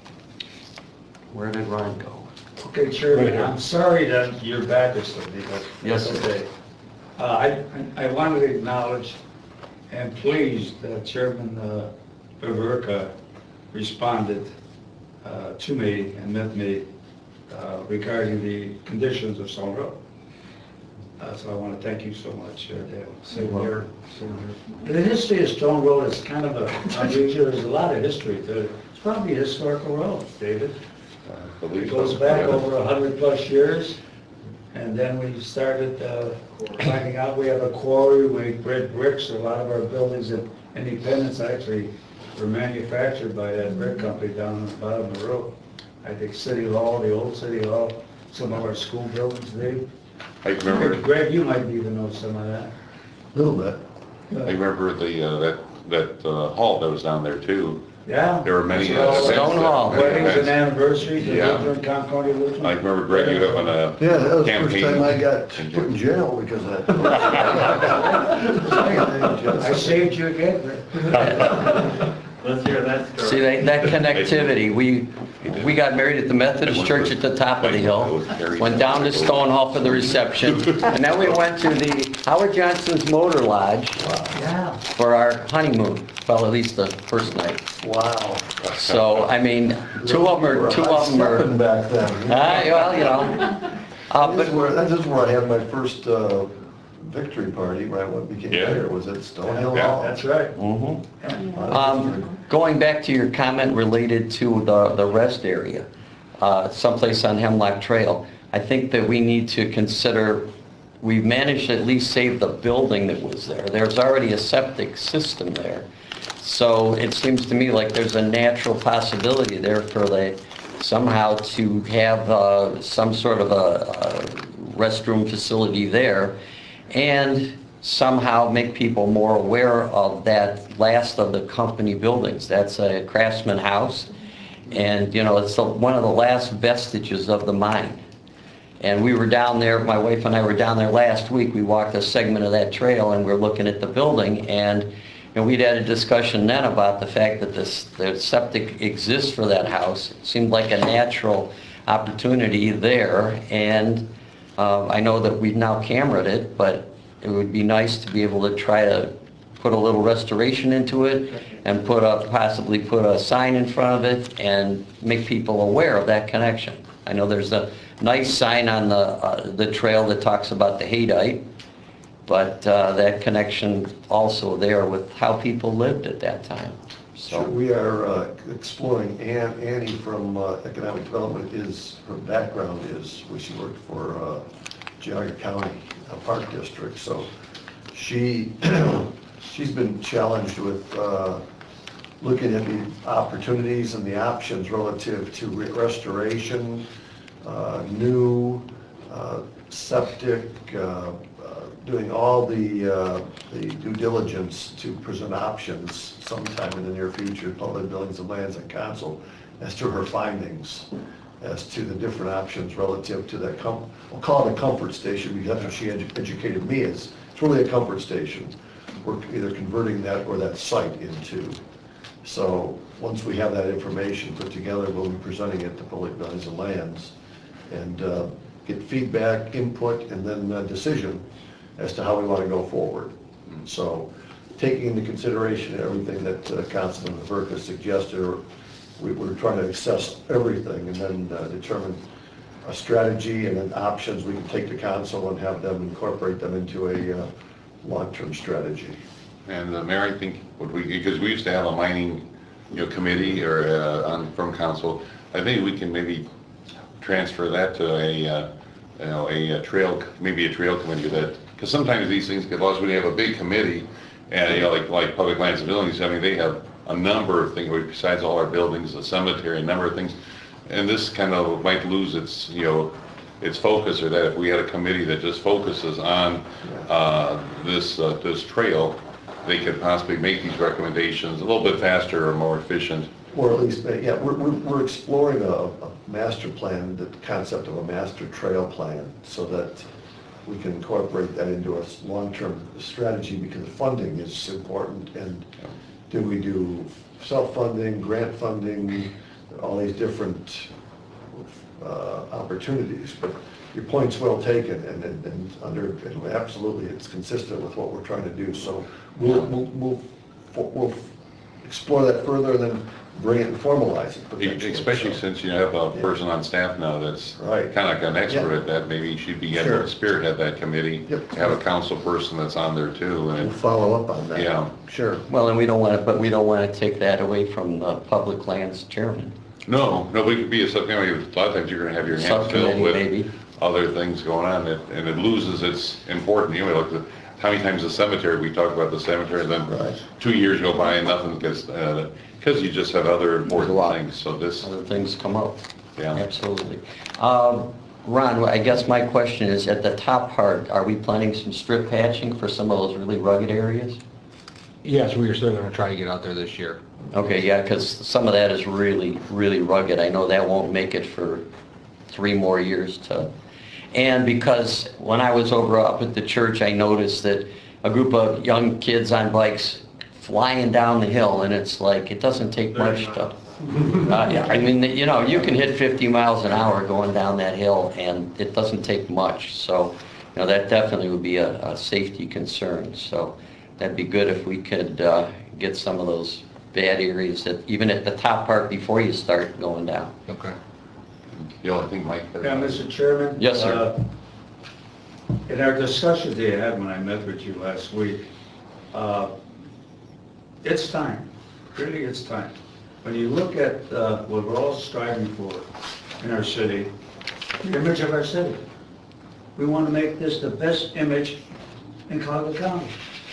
where did Ron go? Okay, Chairman, I'm sorry that you're back this Sunday, but Yes, that's sir. okay. Uh, I, I wanted to acknowledge and pleased that Chairman uh, Viverka responded uh, to me and met me uh, regarding the conditions of Stone Road. Uh, So I want to thank you so much, uh, Dale. Same here. The history of Stone Road is kind of a, unusual. There's a lot of history to it. It's probably a historical road, David. I believe It goes so. back Yeah. over a hundred plus years, and then we started uh, finding out we have a quarry, we bred bricks, a lot of our buildings in Independence actually were manufactured by that brick company down on the bottom of the road. I think City Hall, the old City Hall, some of our school buildings, Dave. I remember, Greg, you might even know some of that. A little bit. I remember the, uh, that, that uh, hall that was down there too. Yeah. There were many. uh, That's all- events Stone that- Hall. many Weddings and events. anniversaries, the Yeah. Lutheran, Concordia Lutheran. I remember, Greg, you having a Yeah, that was the first campaign. time I got put in jail because of that. I saved you again, Greg. Let's hear that story. See, that, that connectivity, we, We got married at the Methodist Church at the top of the hill, went down to Stonehall for the reception, and then we went to the Howard Johnson's Motor Lodge Yeah. for our honeymoon, well, at least the first night. Wow. So, I mean, two of them are, two of them are, Stepping back then. ah, well, you know. Uh, This is but, where, that's just where I had my first uh, victory party, right, when I became Yeah. mayor, was at Stonehill Yeah, Hall. That's right. mhm. A lot of history. Um, Going back to your comment related to the, the rest area, uh, someplace on Hemlock Trail, I think that we need to consider, we've managed to at least save the building that was there. There's already a septic system there. So it seems to me like there's a natural possibility there for the, somehow to have uh, some sort of a a restroom facility there, and somehow make people more aware of that last of the company buildings. That's a Craftsman House, and, you know, it's the- one of the last vestiges of the mine. And we were down there, my wife and I were down there last week, we walked a segment of that trail, and we're looking at the building, and, and we'd had a discussion then about the fact that this, the septic exists for that house. It seemed like a natural opportunity there, and uh, I know that we've now cameraed it, but it would be nice to be able to try to put a little restoration into it and put a, possibly put a sign in front of it and make people aware of that connection. I know there's a nice sign on the, uh, the trail that talks about the Haydite, but uh, that connection also there with how people lived at that time. Sure, So, we are uh, exploring, Ann, Annie from uh, Economic Development is, her background is, where she worked for uh, Geauga County uh, Park District, so she, she's been challenged with uh, looking at the opportunities and the options relative to re- restoration, uh, new uh, septic, uh, uh, doing all the, uh, the due diligence to present options sometime in the near future, Public Buildings and Lands and Council, as to her findings, as to the different options relative to that, com- we'll call it a comfort station, because that's what she edu- educated me as. It's really a comfort station. We're either converting that or that site into. So, once we have that information put together, we'll be presenting it to Public Buildings and Lands, and uh, get feedback, input, and then a decision as to how we want to go forward. So, taking into consideration everything that uh, Councilman Verka suggested, we, we're trying to assess everything and then uh, determine a strategy and then options we can take to council and have them incorporate them into a uh, long-term strategy. And uh, Mayor, I think, what we, because we used to have a mining, you know, committee or uh, on, from council, I think we can maybe transfer that to a, uh, you know, a a trail, maybe a trail committee that, because sometimes these things get lost when you have a big committee, and, you know, like, like Public Lands and Buildings, I mean, they have a number of things, besides all our buildings, the cemetery, a number of things, and this kind of might lose its, you know, its focus, or that if we had a committee that just focuses on uh, this, uh, this trail, they could possibly make these recommendations a little bit faster or more efficient. Or at least, yeah, we're, we're we're exploring a, a master plan, the concept of a master trail plan, so that we can incorporate that into a long-term strategy, because funding is important, and do we do self-funding, grant funding, all these different uh, opportunities, but your point's well taken, and, and, and under, and absolutely, it's consistent with what we're trying to do, so we'll, we'll, we'll, we'll explore that further, and then bring it and formalize it potentially. Especially So, since you have a Yeah. person on staff now that's Right. kind of like an expert Yeah. at that, maybe she'd be able Sure. to spearhead that committee. Yep. Have a council person that's on there too, We'll and, follow up on that. Yeah. Sure. well, and we don't want to, but we don't want to take that away from the Public Lands Chairman. no, no, we could be a subcommittee, a lot of times you're gonna have your hands filled Subcommittee, with maybe. other things going on, and and it loses its importance, you know, like the, how many times the cemetery, we talk about the cemetery, and then Right. two years go by and nothing gets, uh, because you just have other important things, so this, Other things come up. yeah. Absolutely. Um, Ron, I guess my question is, at the top part, are we planning some strip patching for some of those really rugged areas? Yes, we are still gonna try to get out there this year. Okay, yeah, because some of that is really, really rugged. I know that won't make it for three more years to, and because when I was over up at the church, I noticed that a group of young kids on bikes flying down the hill, and it's like, it doesn't take much to Uh, yeah, I mean, you know, you can hit fifty miles an hour going down that hill, and it doesn't take much. So, you know, that definitely would be a, a safety concern. So that'd be good if we could uh, get some of those bad areas, that even at the top part before you start going down. Okay. You know, I think Mike. has- Yeah, Mister Chairman? Yes, sir. uh, In our discussions they had when I met with you last week, uh, it's time, really it's time. When you look at uh, what we're all striving for in our city, the image of our city, we want to make this the best image in Cuyahoga County.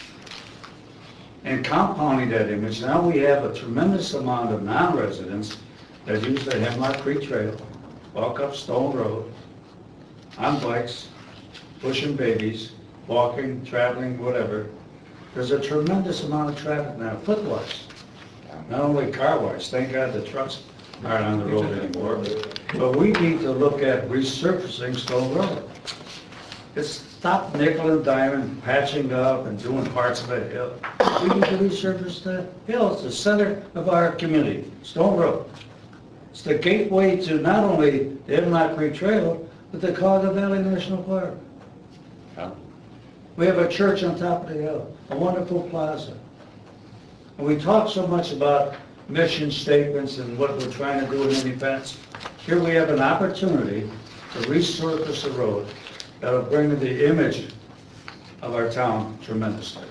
And compounding that image, now we have a tremendous amount of non-residents that use the Hemlock Creek Trail, walk up Stone Road, on bikes, pushing babies, walking, traveling, whatever. There's a tremendous amount of traffic now, foot-wise, not only car-wise. Thank God the trucks aren't on the road anymore. But we need to look at resurfacing Stone Road. It's stop nickel and diamond, patching up and doing parts of the hill. We need to resurface the hill. It's the center of our community, Stone Road. It's the gateway to not only the Hemlock Creek Trail, but the Cuyahoga Valley National Park. We have a church on top of the hill, a wonderful plaza. And we talk so much about mission statements and what we're trying to do in any events. Here we have an opportunity to resurface the road that'll bring the image of our town tremendously.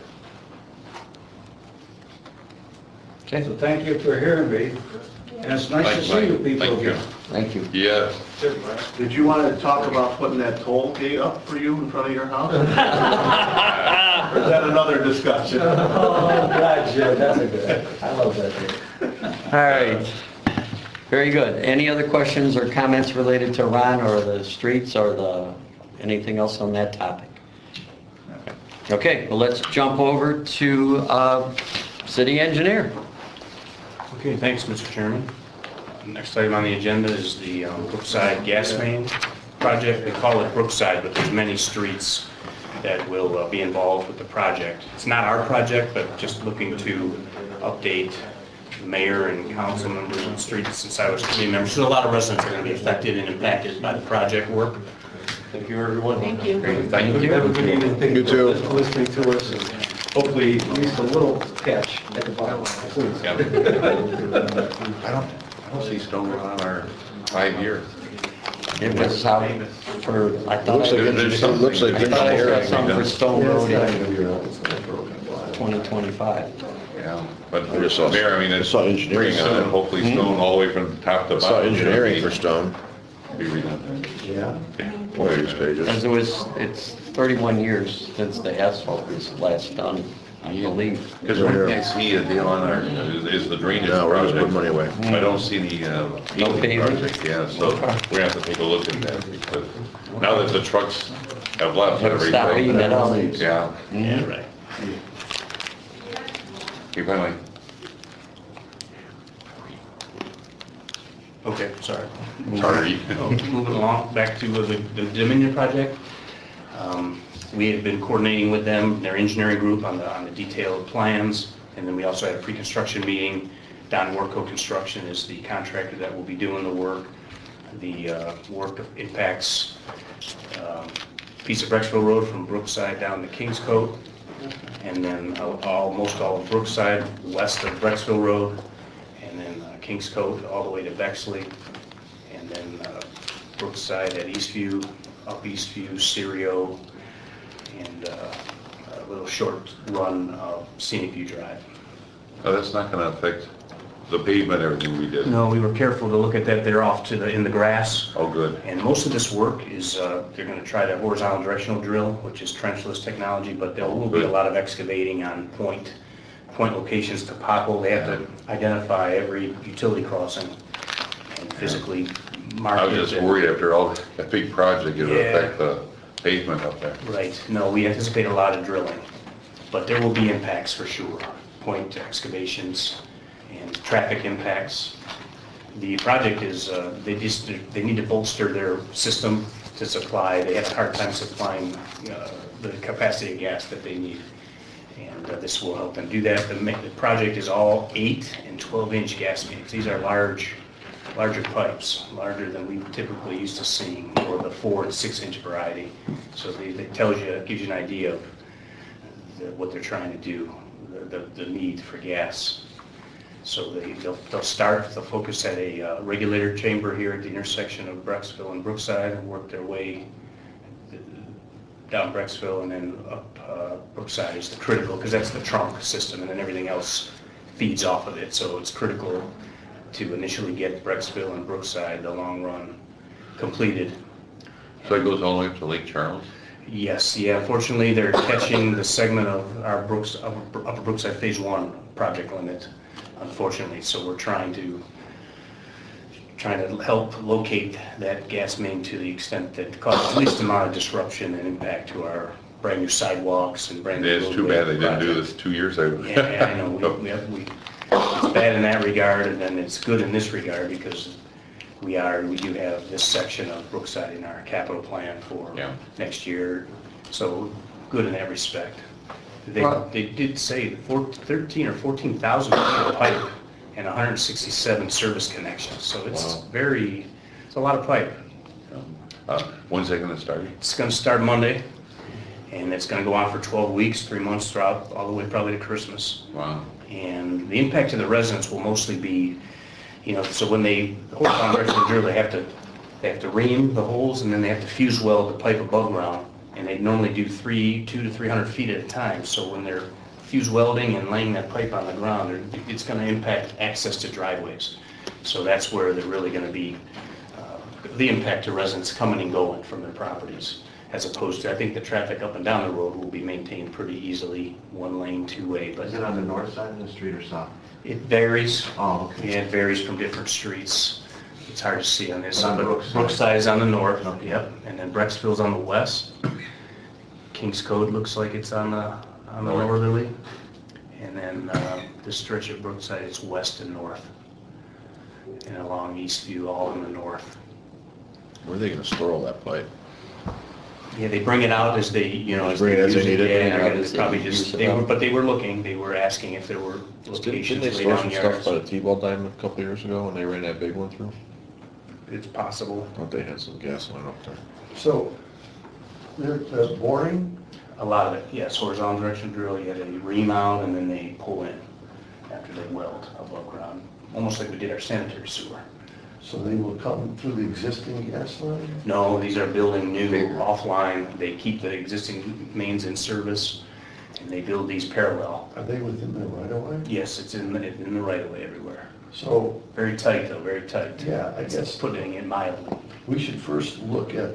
Okay, So thank you for hearing me, and it's nice to Thanks, see you Mike. people Thank you. again. thank you. Yeah. Did you want to talk about putting that toll gate up for you in front of your house? Or is that another discussion? Oh, God, Jim, that's a good, I love that thing. All right. Very good. Any other questions or comments related to Ron or the streets or the, anything else on that topic? Okay, well, let's jump over to uh, city engineer. Okay, thanks, Mister Chairman. Next item on the agenda is the um, Brookside Gas Main project. We call it Brookside, but there's many streets that will uh, be involved with the project. It's not our project, but just looking to update the mayor and council members and streets and sidewalks committee members. So a lot of residents are going to be affected and impacted by the project work. Thank you, everyone. Thank you. Thank you. Have a good evening. Thank You too. for listening to us, and hopefully at least a little catch at the bottom. Please. Yeah. I don't, I don't see Stone Road on our five-year. It was out for, I thought Looks like I it There's looks like I thought I saw engineering. something for Stone Road in twenty twenty-five. Yeah, but I just saw- Mayor, I mean, I it's saw pretty engineering on soon, it. hopefully Stone all the way from top to I bottom. saw engineering Be- for stone, Be redone. Yeah. one of these Because pages. it was, it's thirty-one years since the asphalt was last done, I believe. Because one thing I see a deal on our, is is the drainage No, we're just project. putting money away. I don't see the uh, No paving paving? project, yeah, so we're gonna have to take a look at that, because now that the trucks have left Have to stop beating it up. everything. Yeah, Yeah, right. keep on, Okay, sorry. sorry. Oh, Moving along, back to the the Dominion project. Um, We have been coordinating with them, their engineering group, on the, on the detailed plans, and then we also had a pre-construction meeting. Don Worco Construction is the contractor that will be doing the work. The uh, work impacts um, a piece of Brecksville Road from Brookside down to Kingscote, and then all- almost all of Brookside west of Brecksville Road, and then uh, Kingscote all the way to Bexley, and then uh, Brookside at Eastview, up Eastview, Serio, and uh, a little short run of Scenic View Drive. Oh, that's not gonna affect the pavement, everything we did. No, we were careful to look at that. They're off to the, in the grass. Oh, good. And most of this work is, uh, they're going to try to horizontal directional drill, which is trenchless technology, but there will be a lot of excavating on point, point locations to pothole. They have to identify every utility crossing and physically mark it. I was just and- worried after all, that big project, it would Yeah. affect the pavement up there. Right, no, we anticipate a lot of drilling, but there will be impacts for sure. Point excavations and traffic impacts. The project is, uh, they just, they need to bolster their system to supply. They have a hard time supplying uh, the capacity of gas that they need. And uh, this will help them do that. The, ma- the project is all eight and twelve inch gas mains. These are large, larger pipes, larger than we typically used to seeing, or the four and six inch variety. So they, it tells you, it gives you an idea of the, what they're trying to do, the, the, the need for gas. So they, they'll, they'll start, they'll focus at a uh, regulator chamber here at the intersection of Brecksville and Brookside and work their way down Brecksville and then up uh, Brookside is the critical, because that's the trunk system, and then everything else feeds off of it. So it's critical to initially get Brecksville and Brookside, the long run, completed. So it goes all the way up to Lake Charles? Yes, yeah, unfortunately, they're catching the segment of our Brooks, Upper Upper Brookside Phase One project limit, unfortunately, so we're trying to, trying to help locate that gas main to the extent that causes the least amount of disruption and impact to our brand new sidewalks and brand new. It's too bad they didn't do project. this two years ago. Yeah, yeah, I know, we, we have, we, it's bad in that regard, and then it's good in this regard, because we are, we do have this section of Brookside in our capital plan for Yeah. next year, so good in that respect. They, Well- they did say four, thirteen or fourteen thousand feet of pipe and one hundred sixty-seven service connections, so it's Wow. very, it's a lot of pipe. Uh, When's that gonna start? It's gonna start Monday, and it's gonna go on for twelve weeks, three months throughout, all the way probably to Christmas. Wow. And the impact to the residents will mostly be, you know, so when they, the horsepower directional drill, they have to, they have to ream the holes, and then they have to fuse weld the pipe above ground. And they normally do three, two to three hundred feet at a time. So when they're fuse welding and laying that pipe on the ground, they're- it's gonna impact access to driveways. So that's where they're really gonna be, uh, the impact to residents coming and going from their properties. As opposed to, I think the traffic up and down the road will be maintained pretty easily, one lane, two way, but Is it on the north side of the street or south? it varies. Oh, okay. Yeah, it varies from different streets. It's hard to see on this. On but Brookside. Brookside is on the north, Okay. yep, and then Brecksville's on the west. Kings Code looks like it's on the, on the North. northerly. And then uh, this stretch of Brookside is west and north. And along Eastview, all in the north. Where are they gonna store all that pipe? Yeah, they bring it out as they, you know, as Bring they it as use they it. need it. Yeah, Bring it out they're as they probably use just, it they were, up. but they were looking, they were asking if there were Didn't locations they laid store down some yards. stuff by the T-ball diamond a couple years ago when they ran that big one through? It's possible. I thought they had some gas line up there. So, the, the boring, A lot of it, yes, horizontal direction drill, you had a ream out and then they pull in after they weld above ground, almost like we did our sanitary sewer. so they will come through the existing gas line? No, these are building new offline, they keep the existing mains in service and they build these parallel. Are they within the right of way? Yes, it's in, the- in the right of way everywhere. So, Very tight though, very tight. yeah, I It's guess Putting it mildly. we should first look at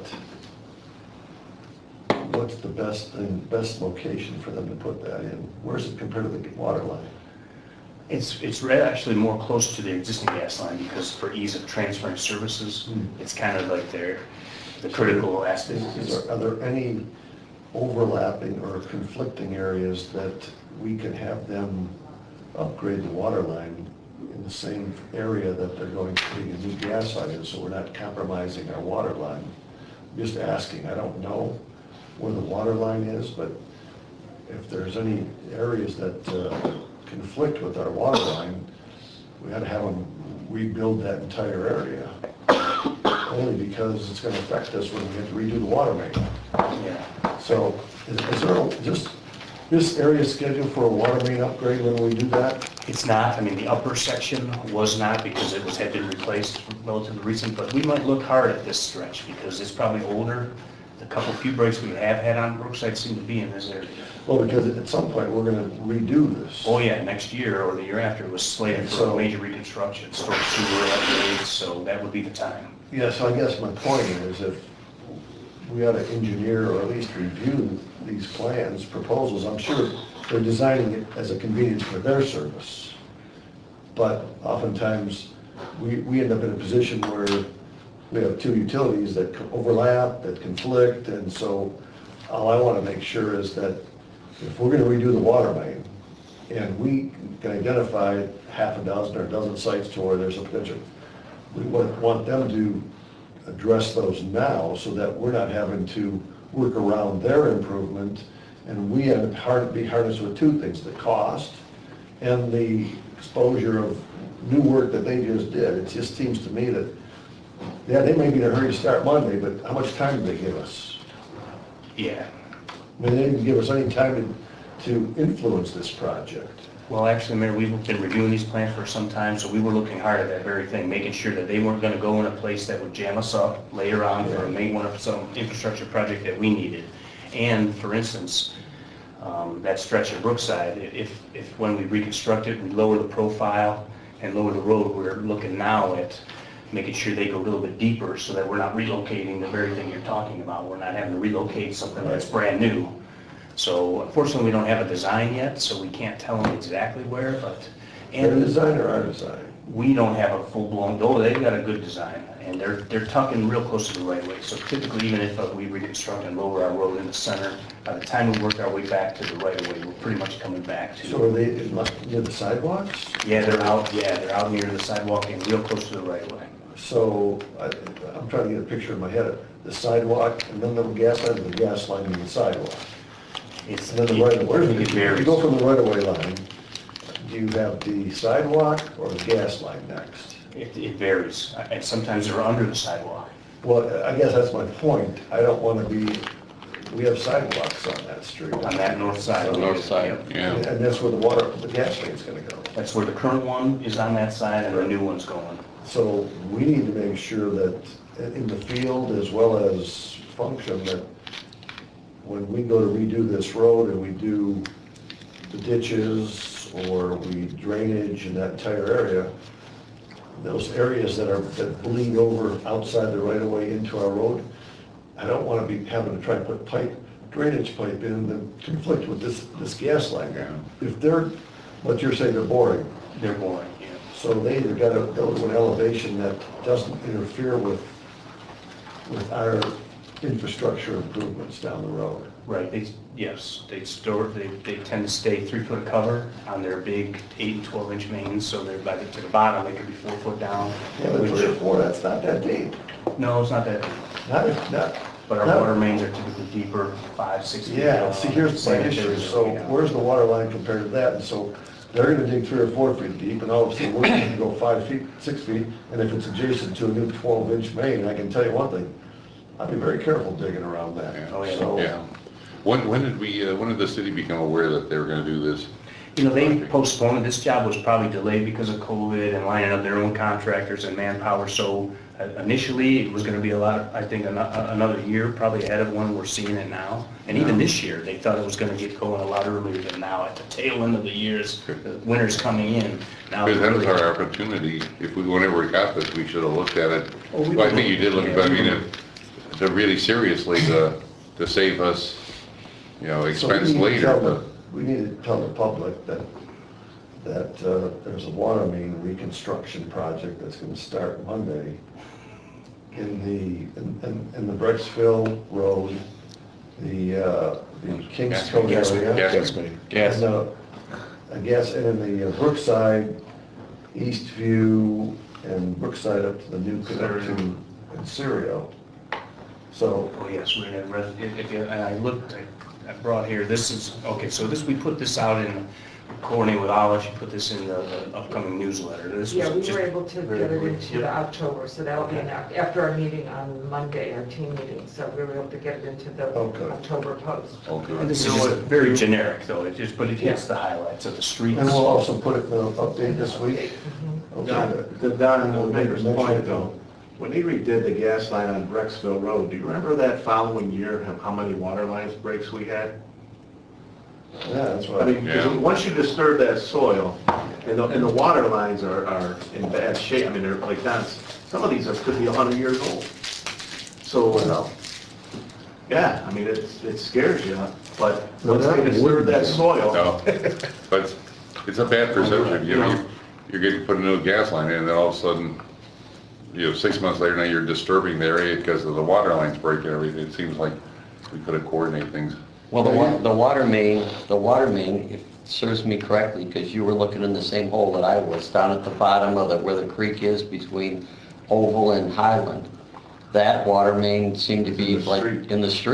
what's the best and best location for them to put that in. Where's it compared to the water line? It's, it's re- actually more close to the existing gas line because for ease of transferring services, Hmm. it's kind of like their, the critical aspect. Is, is there, are there any overlapping or conflicting areas that we can have them upgrade the water line in the same area that they're going to put a new gas line in, so we're not compromising our water line? Just asking, I don't know where the water line is, but if there's any areas that uh, conflict with our water line, we ought to have them rebuild that entire area. Only because it's gonna affect us when we have to redo the water main. Yeah. So, is is there, a- just, this area scheduled for a water main upgrade when we do that? It's not, I mean, the upper section was not because it was, had been replaced relatively recent, but we might look hard at this stretch because it's probably older. The couple few breaks we have had on Brookside seem to be in this area. Well, because at some point, we're gonna redo this. Oh yeah, next year or the year after it was slated for So- a major reconstruction, storm sewer upgrades, so that would be the time. Yeah, so I guess my point is if we ought to engineer or at least review these plans, proposals, I'm sure they're designing it as a convenience for their service. But oftentimes, we, we end up in a position where we have two utilities that overlap, that conflict, and so all I want to make sure is that if we're going to redo the water main, and we can identify half a dozen or a dozen sites to where there's a potential, we want want them to address those now so that we're not having to work around their improvement And we had to hard, be harnessed with two things, the cost and the exposure of new work that they just did. It just seems to me that, yeah, they may be in a hurry to start Monday, but how much time do they give us? Yeah. I mean, they didn't give us any time to, to influence this project. Well, actually, Mayor, we've been reviewing these plans for some time, so we were looking hard at that very thing, making sure that they weren't gonna go in a place that would jam us up later on for a main one of some infrastructure project that we needed. And for instance, um, that stretch of Brookside, if, if when we reconstruct it, we lower the profile and lower the road, we're looking now at making sure they go a little bit deeper so that we're not relocating the very thing you're talking about. We're not having to relocate something that's brand new. So unfortunately, we don't have a design yet, so we can't tell them exactly where, but. Their And design or our design? we don't have a full-blown, oh, they've got a good design, and they're, they're tucking real close to the right way. So typically, even if uh, we reconstruct and lower our road in the center, by the time we work our way back to the right of way, we're pretty much coming back to. So are they like near the sidewalks? Yeah, they're out, yeah, they're out near the sidewalk and real close to the right of way. So I, I'm trying to get a picture in my head, the sidewalk and then the gas line, the gas line and the sidewalk. It's, And then the right, where it do you, varies. you go from the right of way line, do you have the sidewalk or the gas line next? It, it varies, and sometimes they're under the sidewalk. Well, I guess that's my point. I don't want to be, we have sidewalks on that street. On that north side. The north side, Yep. Yeah. And and that's where the water, the gas line's gonna go. That's where the current one is on that side and the new one's going. So we need to make sure that in the field as well as function, that when we go to redo this road and we do the ditches or we drainage in that entire area, those areas that are, that bleed over outside the right of way into our road, I don't want to be having to try to put pipe, drainage pipe in that conflict with this, this gas line. Yeah. If they're, what you're saying, they're boring, They're boring, yeah. so they either got to go to an elevation that doesn't interfere with, with our infrastructure improvements down the road. Right, they, yes, they store, they, they tend to stay three foot of cover on their big eight and twelve inch mains, so they're by the, to the bottom, they could be four foot down. Yeah, but which- three or four, that's not that deep. No, it's not that, Not, if- not, but our No. water mains are typically deeper, five, six feet. yeah, long. see, here's my Sanitary issue, is so way down. where's the water line compared to that? And so they're gonna dig three or four feet deep, and all of a sudden, we're gonna go five feet, six feet, and if it's adjacent to a new twelve inch main, I can tell you one thing, I'd be very careful digging around that. Yeah. Oh, yeah. So- Yeah. When, when did we, uh, when did the city become aware that they were gonna do this? You know, they postponed, this job was probably delayed because of COVID and lining up their own contractors and manpower, so uh, initially, it was gonna be a lot, I think, ano- another year, probably ahead of when we're seeing it now. And even this year, they thought it was gonna get going a lot earlier than now, at the tail end of the years, the winter's coming in. Now Because that was really- our opportunity, if we, whenever we got this, we should have looked at it. Oh, we Well, I did. think you did look, but I mean, if, to really seriously, to, to save us, you know, So we expense need to later. tell but- the- We need to tell the public that, that uh, there's a water main reconstruction project that's gonna start Monday in the, in, in- in the Brecksville Road, the, uh, the Kingston Gas- area. gas- Gas main. And, uh, I guess, and in the uh, Brookside, Eastview, and Brookside up to the new connect to in Serio. So, Oh, yes, we're in, res- if, if you- and I looked, I I brought here, this is, okay, so this, we put this out in, coordinating with Olive, she put this in the the upcoming newsletter. This was Yeah, we just were able to very get it brief. into Yep. the October, so that'll be in, Oc- after our meeting on Monday, our team meeting, so we were able to get it into the Okay. October post. Oh, And good. this is just very generic, though, it just, but it hits the highlights of the streets. and we'll also put it in the update this week. Okay. Don, to Don and the mayor's point though, when he redid the gas line on Brecksville Road, do you remember that following year, how- how many water lines breaks we had? Yeah, that's I right. mean, because Yeah. once you disturb that soil, and the, and the water lines are, are in bad shape, I mean, they're like that, some of these are, could be a hundred years old. So, uh, yeah, I mean, it's, it scares you, but once they disturb that soil. No, but it's a bad perception, you know, you- you're getting, put a new gas line in, and then all of a sudden, you know, six months later, now you're disturbing the area because of the water lines breaking, everything, it seems like we could have coordinated things. Well, the wa, the water main, the water main, if it serves me correctly, because you were looking in the same hole that I was, down at the bottom of the, where the creek is between Oval and Highland. That water main seemed to be In the like street. in the street.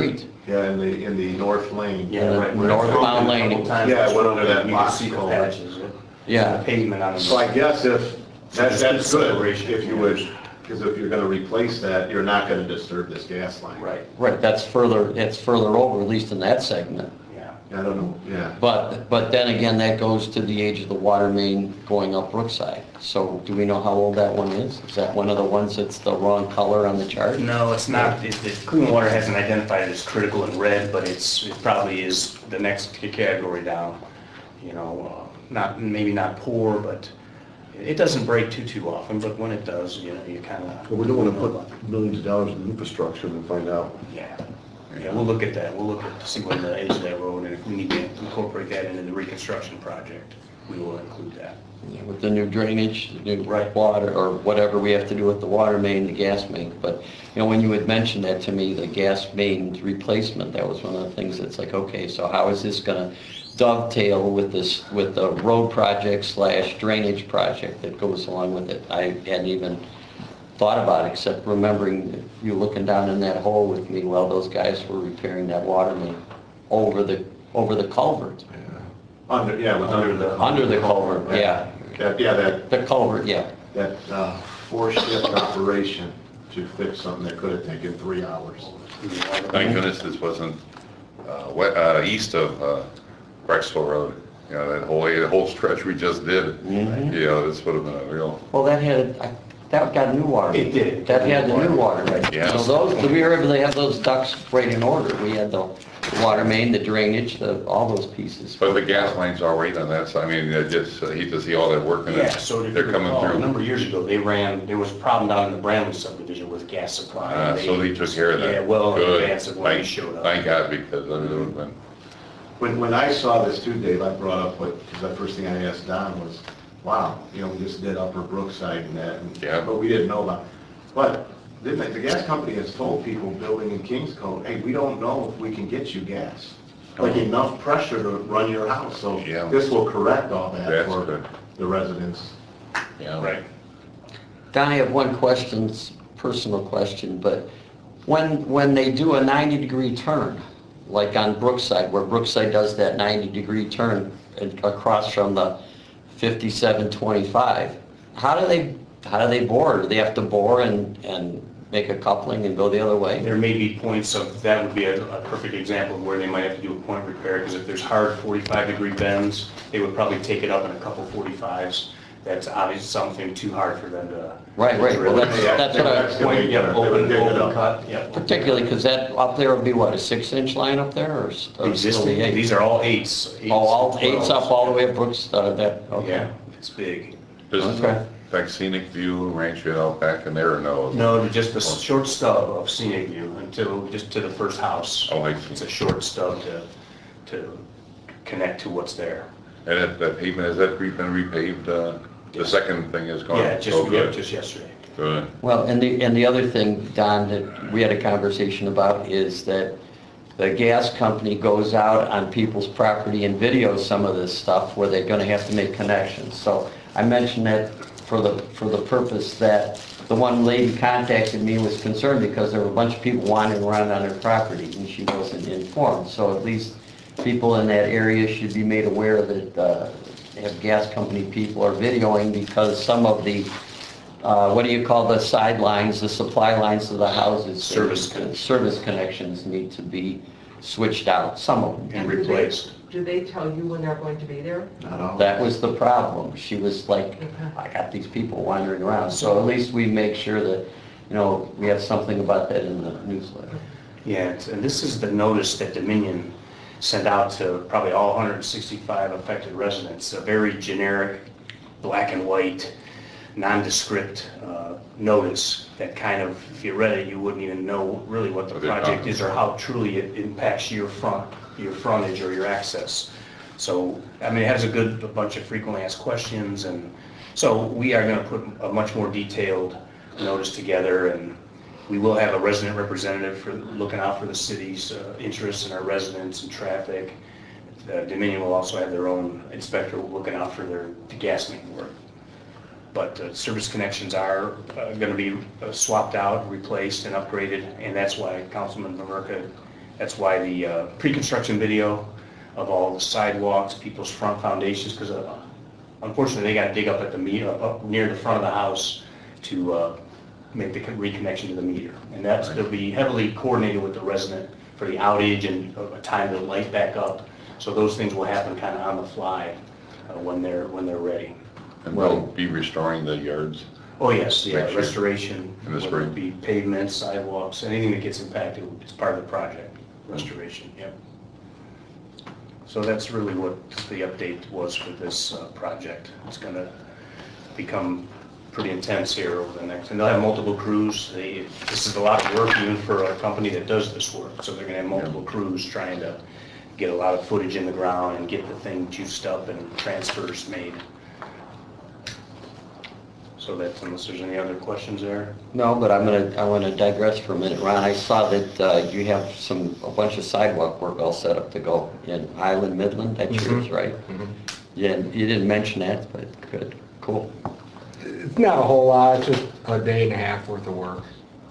Yeah, in the, in the north lane. Yeah, right. where- Northbound lane. Couple times, Yeah, I went over that you can box see the culvert. patches. it- Yeah. the Pavement on the. So I guess if, So that, just that's keep good, separation. if you would, because if you're gonna replace that, you're not gonna disturb this gas line. Right, Right, that's further, it's further over, at least in that segment. yeah. I don't know, yeah. But, but then again, that goes to the age of the water main going up Brookside. So do we know how old that one is? Is that one of the ones that's the wrong color on the chart? No, it's not, it, it, Clean Water hasn't identified it as critical in red, but it's, it probably is the next c- category down. You know, uh, not, maybe not poor, but it doesn't break too, too often, but when it does, you know, you kind of. But we don't want to put millions of dollars in infrastructure and find out. Yeah, yeah, we'll look at that, we'll look at, to see what the age of that road, and if we need to incorporate that into the reconstruction project, we will include that. Yeah, with the new drainage, the new Right. water, or whatever we have to do with the water main, the gas main. But, you know, when you had mentioned that to me, the gas main replacement, that was one of the things that's like, okay, so how is this gonna dovetail with this, with the road project slash drainage project that goes along with it? I hadn't even thought about it, except remembering you looking down in that hole with me while those guys were repairing that water main over the, over the culvert. Under, yeah, it was under the. Under the culvert, yeah. That, yeah, that, The culvert, yeah. that, uh, four-shift operation to fix something that could have taken three hours. Thank goodness this wasn't uh, we- uh, east of uh, Brexville Road. You know, that whole, the whole stretch we just did, Mhm. you know, this would have been a real, Well, that had, I- that got new water. It did. That had the new water, right? Yeah. So those, we were able to have those ducts right in order. We had the water main, the drainage, the, all those pieces. but the gas line's all right on that, so I mean, I just, I hate to see all that work in Yeah, it. so if They're you coming recall, a through. number of years ago, they ran, there was a problem down in the Bramley subdivision with gas supply. Uh, So they took care of that. Yeah, well in Good. advance of when we Thank- showed up. Thank God, because I mean, it would have been, When, when I saw this too, Dave, I brought up what, because the first thing I asked Don was, wow, you know, we just did Upper Brookside and that, and- Yeah. but we didn't know about. But the, the gas company has told people building in Kings Cove, hey, we don't know if we can get you gas. Like enough pressure to run your house, so Yeah. this will correct all that That's for good. the residents. yeah. Right. Don, I have one question, it's a personal question, but when, when they do a ninety degree turn, like on Brookside, where Brookside does that ninety degree turn across from the fifty-seven twenty-five, how do they, how do they bore? Do they have to bore and, and make a coupling and go the other way? There may be points of, that would be a, a perfect example of where they might have to do a point repair, because if there's hard forty-five degree bends, they would probably take it up in a couple forty-fives. That's obviously something too hard for them to. Right, right, well, that's, that's what That's I, the way Point, you yeah, get it. They would open, dig it open up. cut, yeah. particularly because that, up there would be what, a six inch line up there or s- or still Existing, the eight? these are all eights. Oh, all eights, eights up all the way up Brooks, uh, that, okay. Yeah, it's big. Does Okay. like scenic view, ranch it out back in there or no? No, just a short stub of scenic view until, just to the first house. Oh, I It's see. a short stub to, to connect to what's there. And that, that pavement, has that re- been repaved? uh, The second thing is gone? Yeah, Oh, just, yeah, good. just yesterday. Good. Well, and the, and the other thing, Don, that we had a conversation about is that the gas company goes out on people's property and videos some of this stuff where they're gonna have to make connections. So I mentioned that for the, for the purpose that the one lady contacted me was concerned because there were a bunch of people wandering around on her property and she wasn't informed. So at least people in that area should be made aware that, uh, have gas company people are videoing because some of the, uh, what do you call the sidelines, the supply lines to the houses? Service uh, connections. Service connections need to be switched out, some of them. And do they- replaced. Do they tell you when they're going to be there? Not all. That was the problem. She was like, I got these people wandering around. So at least we make sure that, you know, we have something about that in the newsletter. Yeah, it's- and this is the notice that Dominion sent out to probably all one hundred sixty-five affected residents, a very generic, black and white, nondescript uh, notice that kind of, if you read it, you wouldn't even know really what the What they're project talking is or how truly it impacts your front, your frontage or your access. So, I mean, it has a good, a bunch of frequently asked questions, and so we are gonna put a much more detailed notice together, and we will have a resident representative for, looking out for the city's uh, interests and our residents and traffic. Uh, Dominion will also have their own inspector looking out for their, the gas main work. But uh, service connections are uh, gonna be uh, swapped out, replaced, and upgraded, and that's why Councilman Mamerka That's why the uh, pre-construction video of all the sidewalks, people's front foundations, because uh, unfortunately they got to dig up at the meter, up, up near the front of the house to uh, make the reconnection to the meter. And that's to be heavily coordinated with the resident for the outage and a time to light back up. So those things will happen kind of on the fly uh, when they're when they're ready. And we'll be restoring the yards. Oh, yes, yeah, Make sure. restoration, In the whether spring. it be pavements, sidewalks, anything that gets impacted, it's part of the project, restoration, yep. So that's really what the update was for this uh, project. It's going to become pretty intense here over the next, and they'll have multiple crews. They, this is a lot of work even for a company that does this work, so they're going to have multiple crews trying to get a lot of footage in the ground and get the thing juiced up and transfers made. So that's, unless there's any other questions there? No, but I'm gonna, I want to digress for a minute. Ron, I saw that uh, you have some, a bunch of sidewalk work all set up to go in Highland, Midland, that's yours, right? Yeah, you didn't mention that, but good, cool. It's not a whole lot, it's just a day and a half worth of work.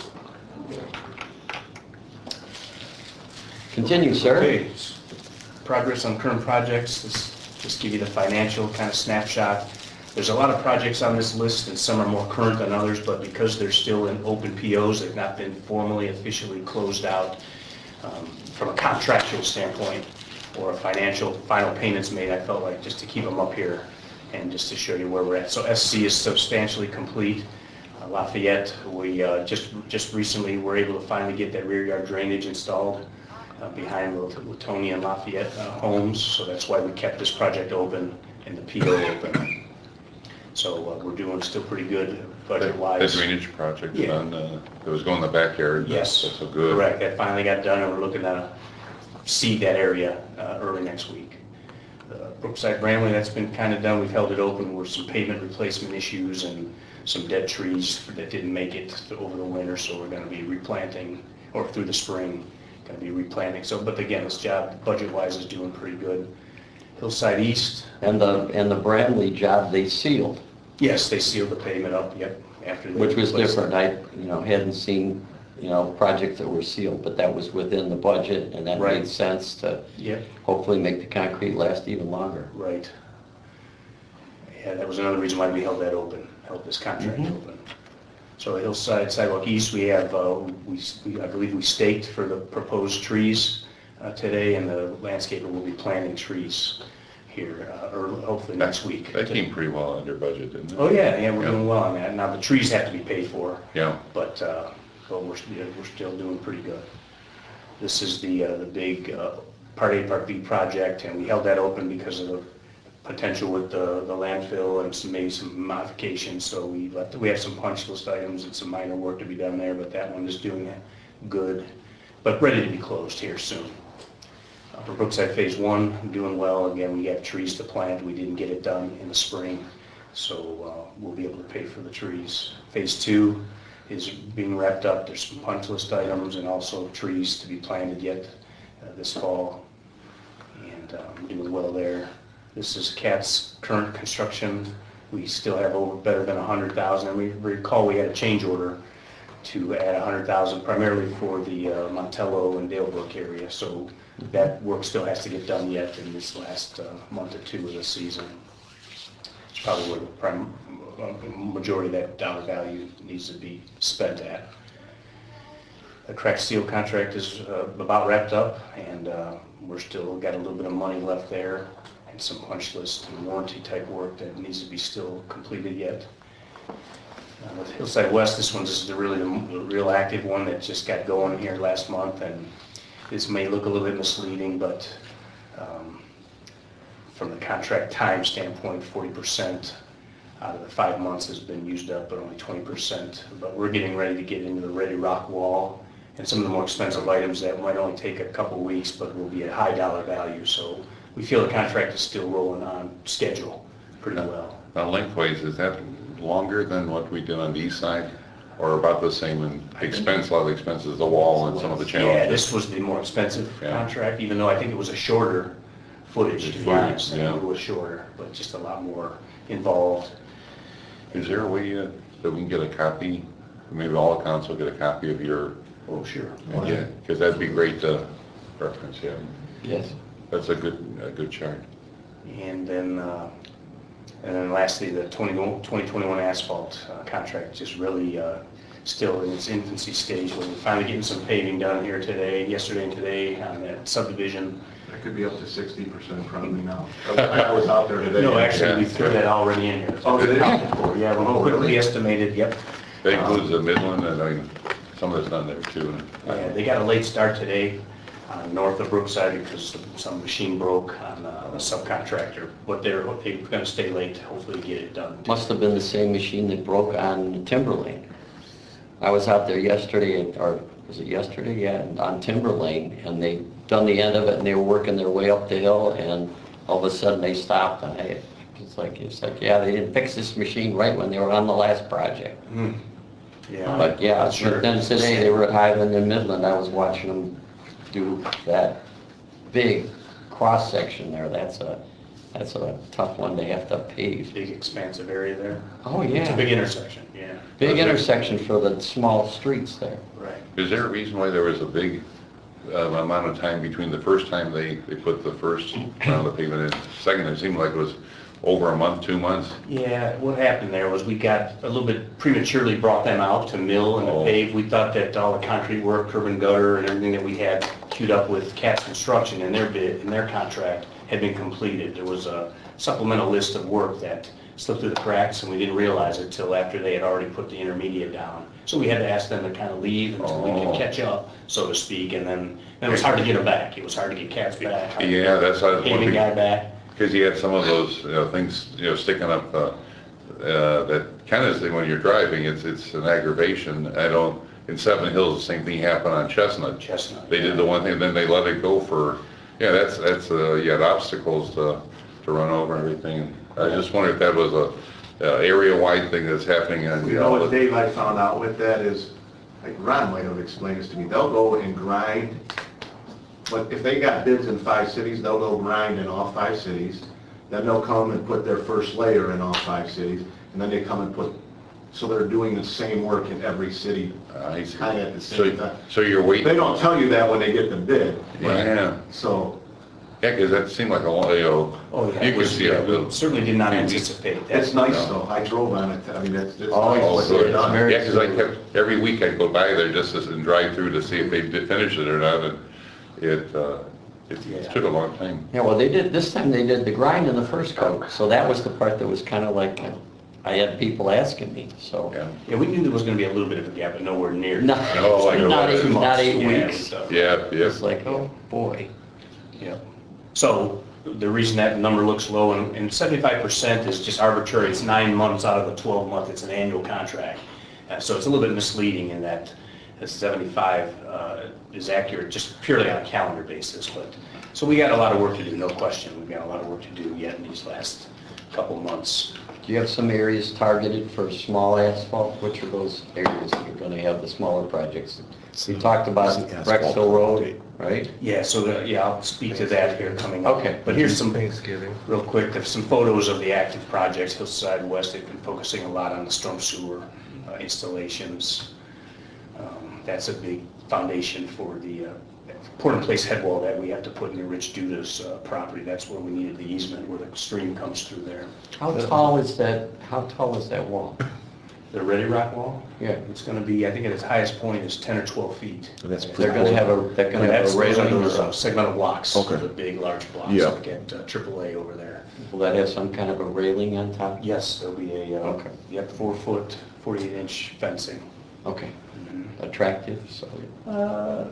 Continue, sir. Okay, progress on current projects, this just give you the financial kind of snapshot. There's a lot of projects on this list, and some are more current than others, but because they're still in open P Os, they've not been formally, officially closed out um, from a contractual standpoint or a financial, final payments made. I felt like just to keep them up here and just to show you where we're at. So S C is substantially complete. Uh, Lafayette, we uh, just just recently were able to finally get that rear yard drainage installed uh, behind the Latonia and Lafayette uh, homes, so that's why we kept this project open and the P O open. So uh, we're doing still pretty good budget-wise. That drainage project Yeah. done, uh, that was going in the backyard. Yes. That's so good. Correct, that finally got done, and we're looking to seed that area uh, early next week. Uh, Brookside Bramley, that's been kind of done, we've held it open with some pavement replacement issues and some dead trees that didn't make it over the winter, so we're going to be replanting, or through the spring, going to be replanting. So, but again, this job, budget-wise, is doing pretty good. Hillside East. And the, and the Bramley job, they sealed, Yes, they sealed the pavement up, yep, after. they which was replaced it. different. I, you know, hadn't seen, you know, projects that were sealed, but that was within the budget, and that Right. made sense to Yep. hopefully make the concrete last even longer. Right. Yeah, that was another reason why we held that open, held this contract Mhm. open. So Hillside Sidewalk East, we have, uh, we, we- I believe we staked for the proposed trees uh, today, and the landscaper will be planting trees here, uh, or hopefully next week. That came pretty well under budget, didn't it? Oh, yeah, yeah, we're Yeah. doing well on that. Now, the trees have to be paid for, Yeah. but, uh, but we're, yeah, we're still doing pretty good. This is the, uh, the big uh, Part A, Part B project, and we held that open because of the potential with the, the landfill and some, maybe some modifications, so we left, we have some punch list items and some minor work to be done there, but that one is doing good, but ready to be closed here soon. Uh, For Brookside Phase One, doing well. Again, we have trees to plant. We didn't get it done in the spring, so uh, we'll be able to pay for the trees. Phase Two is being wrapped up. There's some punch list items and also trees to be planted yet uh, this fall, and um, doing well there. This is CAT's current construction. We still have over better than one hundred thousand, and we recall we had a change order to add one hundred thousand primarily for the uh, Montello and Dalebrook area, so that work still has to get done yet in this last uh, month or two of the season. It's probably where the prime, uh, majority of that dollar value needs to be spent at. The crack steel contract is uh, about wrapped up, and uh, we're still got a little bit of money left there, and some punch list and warranty type work that needs to be still completed yet. Uh, With Hillside West, this one's this is the really the real active one that just got going here last month, and this may look a little bit misleading, but um, from the contract time standpoint, forty percent out of the five months has been used up, but only twenty percent. But we're getting ready to get into the ready rock wall and some of the more expensive items that might only take a couple weeks, but will be at high dollar value. So we feel the contract is still rolling on schedule pretty well. Now lengthways, is that longer than what we did on the east side? Or about the same in expense, a lot of the expenses, the wall and some of the Yeah, challenges? this was the more expensive Yeah. contract, even though I think it was a shorter footage, to be Footage, honest. I think yeah. it was shorter, but just a lot more involved. Is there a way uh, that we can get a copy, maybe all the council get a copy of your, Oh, sure. yeah, because that'd be great to preference, yeah. Yes. That's a good, a good chart. And then, uh, and then lastly, the twenty twenty-one asphalt uh, contract just really uh, still in its infancy stage. We're finally getting some paving done here today, yesterday and today on that subdivision. That could be up to sixty percent probably now. I was out there today. No, actually, we Yeah. threw that already in here. Oh, did it? Yeah, we Oh, quickly really? estimated, yep. That includes the Midland, and I mean, some of it's done there too. Yeah, they got a late start today uh, north of Brookside because some machine broke on uh, a subcontractor. But they're, they're going to stay late, hopefully get it done. Must have been the same machine that broke on Timber Lane. I was out there yesterday, or was it yesterday? Yeah, on Timber Lane, and they done the end of it, and they were working their way up the hill, and all of a sudden they stopped, and I, it's like, it's like, yeah, they didn't fix this machine right when they were on the last project. Mm. Yeah. But yeah, Not sure. but then today they were at Highland and Midland, I was watching them do that big cross-section there. That's a, that's a tough one to have to pave. Big expansive area there. Oh, It's a yeah. big intersection, yeah. Big intersection for the small streets there. Right. Is there a reason why there was a big uh, amount of time between the first time they, they put the first round of pavement in? Second, it seemed like it was over a month, two months. Yeah, what happened there was we got a little bit prematurely brought them out to mill and to Oh. pave. We thought that all the concrete work, curb and gutter, and everything that we had queued up with Cat's Construction in their bid, in their contract, had been completed. There was a supplemental list of work that slipped through the cracks, and we didn't realize it till after they had already put the intermediate down. So we had to ask them to kind of leave until we Oh. could catch up, so to speak, and then, then it was hard to get them back. It was hard to get Cat's back. hard to Yeah, that's what I was get the Paving wondering. guy back. Because you had some of those, you know, things, you know, sticking up, uh, uh, that kind of thing when you're driving, it's, it's an aggravation. I don't, in Seven Hills, the same thing happened on Chestnut. Chestnut. They did the one thing, then they let it go for, yeah, that's, that's, uh, you had obstacles to, to run over and everything. I just wondered if that was a, uh, area-wide thing that's happening on, You you know know. what, Dave, I found out with that is, like Ron might have explained this to me, they'll go and grind, but if they got bids in five cities, they'll go grind in all five cities, then they'll come and put their first layer in all five cities, and then they come and put, so they're doing the same work in every city, I see. kind of at the So, same time. so you're waiting. They don't tell you that when they get the bid, but- Yeah, so, yeah, because that seemed like a lot, you know, Oh, yeah. you it could was- see yeah, it. we Certainly did not anticipate that. it's nice though, I drove on it, I mean, it's, it's Oh, nice Oh, what good. they've done. very- Yeah, because I kept, every week I'd go by there just to, and drive through to see if they did finish it or not, and it, uh, it Yeah. took a long time. Yeah, well, they did, this time they did the grind in the first coat, so that was the part that was kind of like, I had people asking me, so. Yeah, Yeah, we knew there was gonna be a little bit of a gap, but nowhere near. Not, Oh, I know. not Two eight, months. not eight Yeah, weeks. so- yeah, yeah. It's like, oh, boy. Yeah. So the reason that number looks low, and and seventy-five percent is just arbitrary, it's nine months out of the twelve month, it's an annual contract. Uh, So it's a little bit misleading in that the seventy-five uh, is accurate just purely on a calendar basis, but, so we got a lot of work to do, no question. We've got a lot of work to do yet in these last couple months. Do you have some areas targeted for small asphalt? Which are those areas that are gonna have the smaller projects? We talked about It's the asphalt Brexville Road, update. right? Yeah, so, the- yeah, I'll speak to that here coming up. Okay. But here's some, real quick, there's some photos of the active projects, Hillside West, they've been focusing a lot on the storm sewer uh, installations. Um, That's a big foundation for the uh, port-in-place head wall that we have to put near Rich Duda's uh, property. That's where we needed the easement, where the stream comes through there. How tall is that, how tall is that wall? The Ready Rock wall, Yeah, it's gonna be, I think at its highest point is ten or twelve feet. And that's they're gonna have a, they're gonna That's, have a those are railing, those uh, or segmental blocks, Okay. the big, large blocks, Yeah. like at uh, triple A over there. will that have some kind of a railing on top? Yes, there'll be a, uh, Okay. yep, four foot, forty-eight inch fencing. Okay, attractive, so. Uh,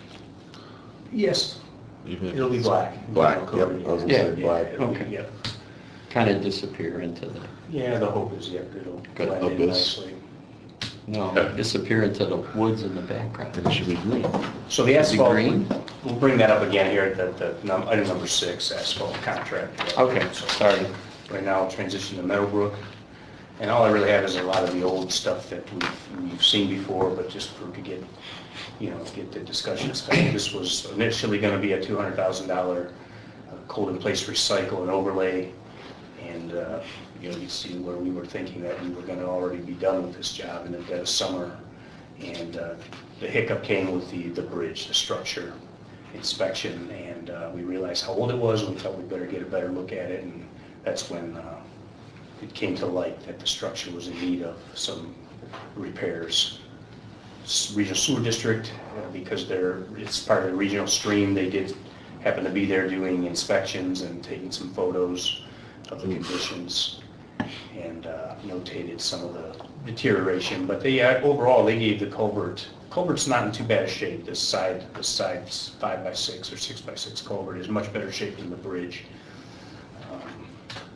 Yes, Even if it'll be it's black. Black, Vinyl yep, coated, I was gonna yeah. say Yeah, black. it'll be- Okay. Yep. Kind of disappear into the, Yeah, the hope is, yep, it'll Good. blend in Hope is- nicely. no, disappear into the woods in the background. And it should be green. So the Is it asphalt, green? we'll bring that up again here at the, the num- item number six, asphalt contract. Okay, So sorry. Right now, I'll transition to Meadowbrook. And all I really have is a lot of the old stuff that we've, we've seen before, but just for, to get, you know, to get the discussion started. This was initially gonna be a two hundred thousand dollar cold in place recycle and overlay. And, uh, you know, you see where we were thinking that we were gonna already be done with this job in the dead of summer. And uh, the hiccup came with the, the bridge, the structure. inspection, and uh, we realized how old it was, and we thought we'd better get a better look at it, and that's when uh, it came to light that the structure was in need of some repairs. S- Regional Sewer District, uh, because they're, it's part of the regional stream, they did happen to be there doing inspections and taking some photos of the conditions, and uh, notated some of the deterioration, but they, uh, overall, they gave the culvert, culvert's not in too bad a shape. This side, this side's five by six or six by six culvert is much better shape than the bridge. Um,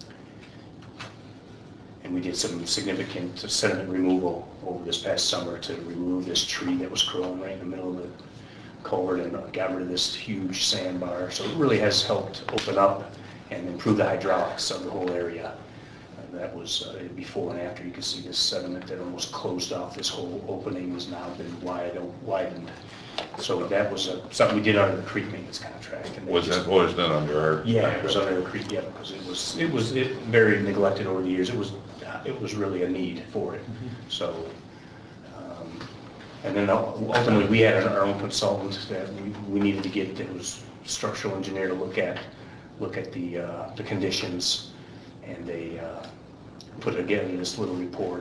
And we did some significant sediment removal over this past summer to remove this tree that was growing right in the middle of the culvert, and got rid of this huge sandbar. So it really has helped open up and improve the hydraulics of the whole area. And that was uh, before and after. You can see this sediment that almost closed off this whole opening has now been wide, widened. So that was uh, something we did under the creek maintenance contract. And they Was just- that always done under our? Yeah, it was under the creek, yeah, because it was, it was it very neglected over the years. It was, it was really a need for it. So, um, and then ultimately, we had our own consultant that we, we needed to get, that was a structural engineer to look at, look at the, uh, the conditions, and they uh, put together this little report,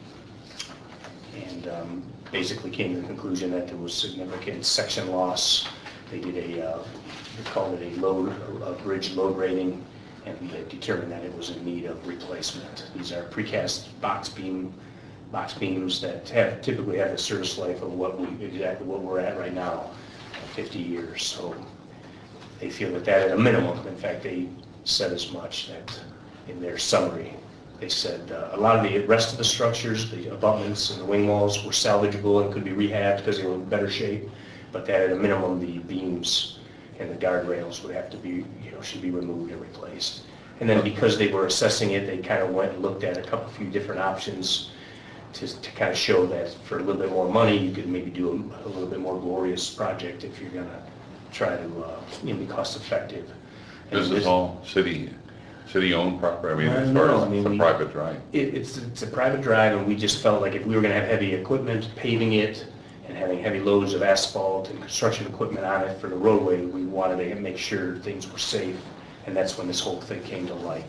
and um, basically came to the conclusion that there was significant section loss. They did a, uh, they called it a load, a bridge load rating, and they determined that it was in need of replacement. These are precast box beam, box beams that have, typically have a service life of what we, exactly what we're at right now, fifty years. So they feel that that at a minimum, in fact, they said as much, that in their summary, they said uh, a lot of the rest of the structures, the abutments and the wing walls were salvageable and could be rehabbed because they were in better shape, but that at a minimum, the beams and the guardrails would have to be, you know, should be removed and replaced. And then because they were assessing it, they kind of went and looked at a couple, few different options to, to kind of show that for a little bit more money, you could maybe do a, a little bit more glorious project if you're gonna try to, uh, you know, be cost effective. And This is all city, city-owned property, I mean, as Well, far no, I as mean, it's a we- private drive. It, it's, it's a private drive, and we just felt like if we were gonna have heavy equipment paving it and having heavy loads of asphalt and construction equipment on it for the roadway, we wanted to make sure things were safe, and that's when this whole thing came to light.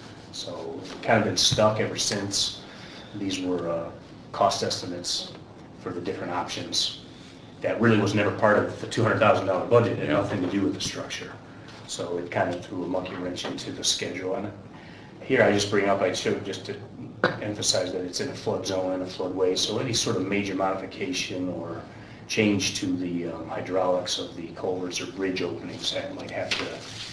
So we've kind of been stuck ever since. These were uh, cost estimates for the different options. That really was never part of the two hundred thousand dollar budget. It had nothing to do with the structure. So it kind of threw a monkey wrench into the schedule. And here I just bring up, I showed just to emphasize that it's in a flood zone and a floodway. So any sort of major modification or change to the um, hydraulics of the culverts or bridge openings, that might have to,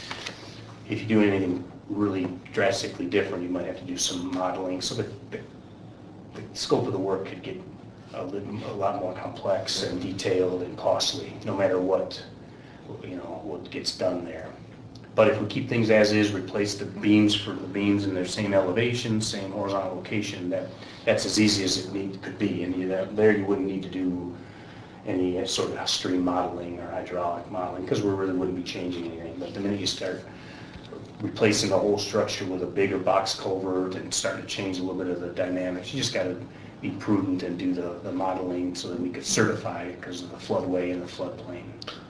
if you do anything really drastically different, you might have to do some modeling. So that the, the scope of the work could get a, little, a lot more complex and detailed and costly, no matter what, you know, what gets done there. But if we keep things as is, replace the beams for the beams in their same elevation, same horizontal location, that that's as easy as it need, could be. And you, that, there you wouldn't need to do any sort of stream modeling or hydraulic modeling, because we really wouldn't be changing anything. But the minute you start replacing the whole structure with a bigger box culvert and starting to change a little bit of the dynamics, you just got to be prudent and do the, the modeling so that we could certify it because of the floodway and the floodplain.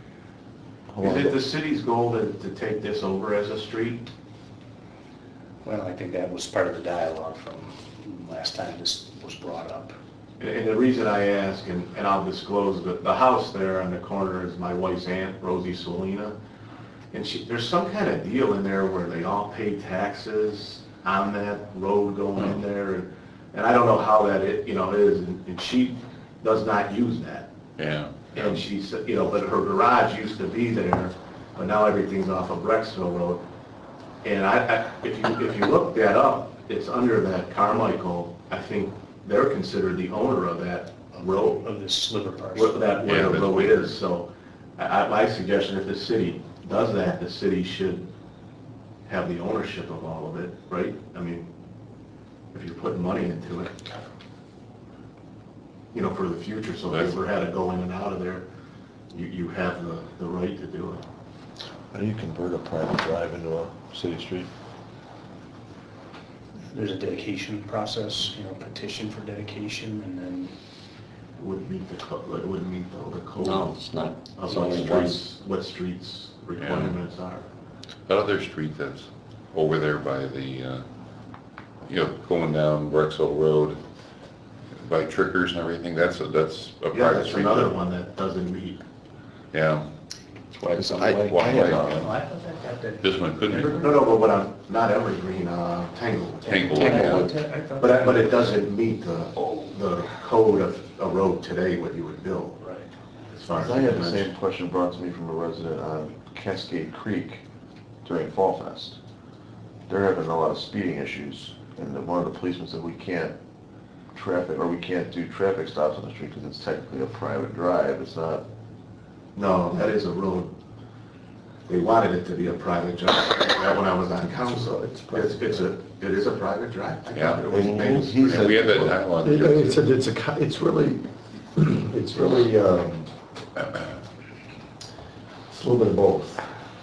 Is it the city's goal to, to take this over as a street? Well, I think that was part of the dialogue from last time this was brought up. And, and the reason I ask, and, and I'll disclose, the, the house there on the corner is my wife's aunt, Rosie Solina. And she, there's some kind of deal in there where they all pay taxes on that road going in there. And, and I don't know how that it, you know, is, and, and she does not use that. Yeah. And she said, you know, but her garage used to be there, but now everything's off of Rexville Road. And I, I, if you, if you look that up, it's under that Carmichael, I think they're considered the owner of that road. Of this sliver parcel. What that, where the road is, so I, I- my suggestion, if the city does that, the city should have the ownership of all of it, right? I mean, if you're putting money into it, you know, for the future, so if you ever had to go in and out of there, you, you have the, the right to do it. How do you convert a private drive into a city street? There's a dedication process, you know, petition for dedication, and then wouldn't meet the, co- it wouldn't meet the the code. No, it's not. Of It's what only one. streets, what streets requirements are. That other street that's over there by the, uh, you know, going down Rexall Road, by Trickers and everything, that's a, that's a Yeah, private that's street. another one that doesn't meet. Yeah, That's why it's on I- the way. Walk I had, right. uh, Oh, I thought that got that. This one couldn't No, no, but what I'm, not Evergreen, uh, Tanglewood. Tangle. Tangle. Yeah. I thought But, that- but it doesn't meet the, the code of a road today, what you would build. Right. As far as I had the dimensions. same question brought to me from a resident on Cascade Creek during Fall Fest. They're having a lot of speeding issues, and then one of the policemen said we can't traffic, or we can't do traffic stops on the street because it's technically a private drive, it's not. No, that is a road. They wanted it to be a private drive. That when I was on council, it's, it's, it's a, it is a private drive. I Yeah. thought it was made as- He said- We had that dialogue. It- It's, a- it's a, co- it's really, it's really, um, it's a little bit of both.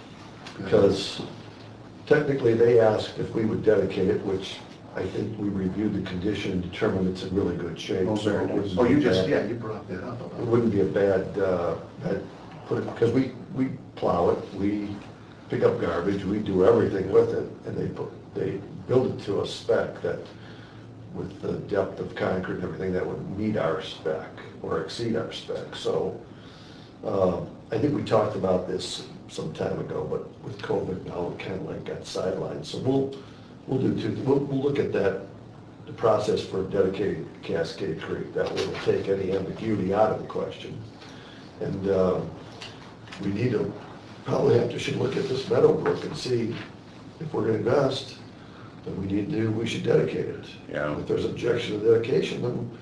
Because technically, they asked if we would dedicate it, which I think we reviewed the condition and determined it's in really good shape. Oh, so very it nice. wouldn't Oh, be you just, bad. yeah, you brought that up. It about- wouldn't be a bad, uh, bad, put it, because we, we plow it, we pick up garbage, we do everything with it, and they put, they build it to a spec that, with the depth of concrete and everything, that would meet our spec or exceed our spec. So, um, I think we talked about this some time ago, but with COVID now, it kind of like got sidelined. So we'll, we'll do two, we'll, we'll look at that, the process for dedicating Cascade Creek. That will take any ambiguity out of the question. And, uh, we need to, probably have to, should look at this Meadowbrook and see if we're gonna invest, then we need to, we should dedicate it. Yeah. If there's objection to dedication, then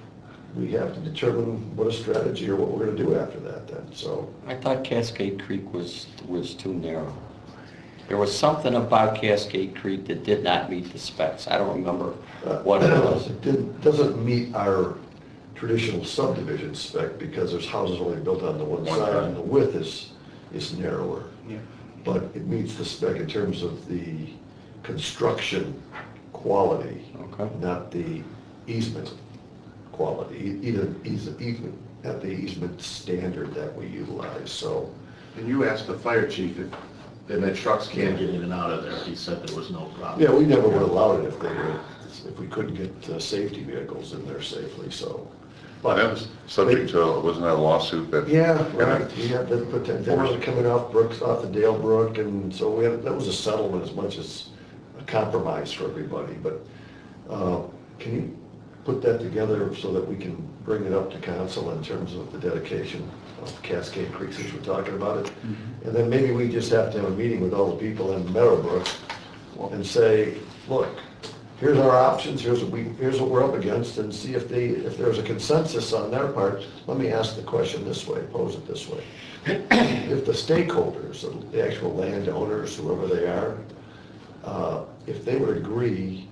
we have to determine what a strategy or what we're gonna do after that then, so. I thought Cascade Creek was, was too narrow. There was something about Cascade Creek that did not meet the specs. I don't remember what it was. It didn't, doesn't meet our traditional subdivision spec because there's houses only built on the one One side side. and the width is, is narrower. Yeah. But it meets the spec in terms of the construction quality, Okay. not the easement quality, E- either eas- easement, not the easement standard that we utilize, so. And you asked the fire chief if, and the trucks can get in and out of there. He said there was no problem. Yeah, we never would allow it if they were, if we couldn't get uh, safety vehicles in there safely, so. But that was subject to, wasn't that a lawsuit that? Yeah, right, we had that, but they were coming off Brooks, off the Dale Brook, and so we had, that was a settlement as much as a compromise for everybody, but, uh, can you put that together so that we can bring it up to council in terms of the dedication of Cascade Creek, since we're talking about it? And then maybe we just have to have a meeting with all the people in Meadowbrook and say, look, here's our options, here's what we, here's what we're up against, and see if they, if there's a consensus on their part. Let me ask the question this way, pose it this way. If the stakeholders, the actual landowners, whoever they are, uh, if they would agree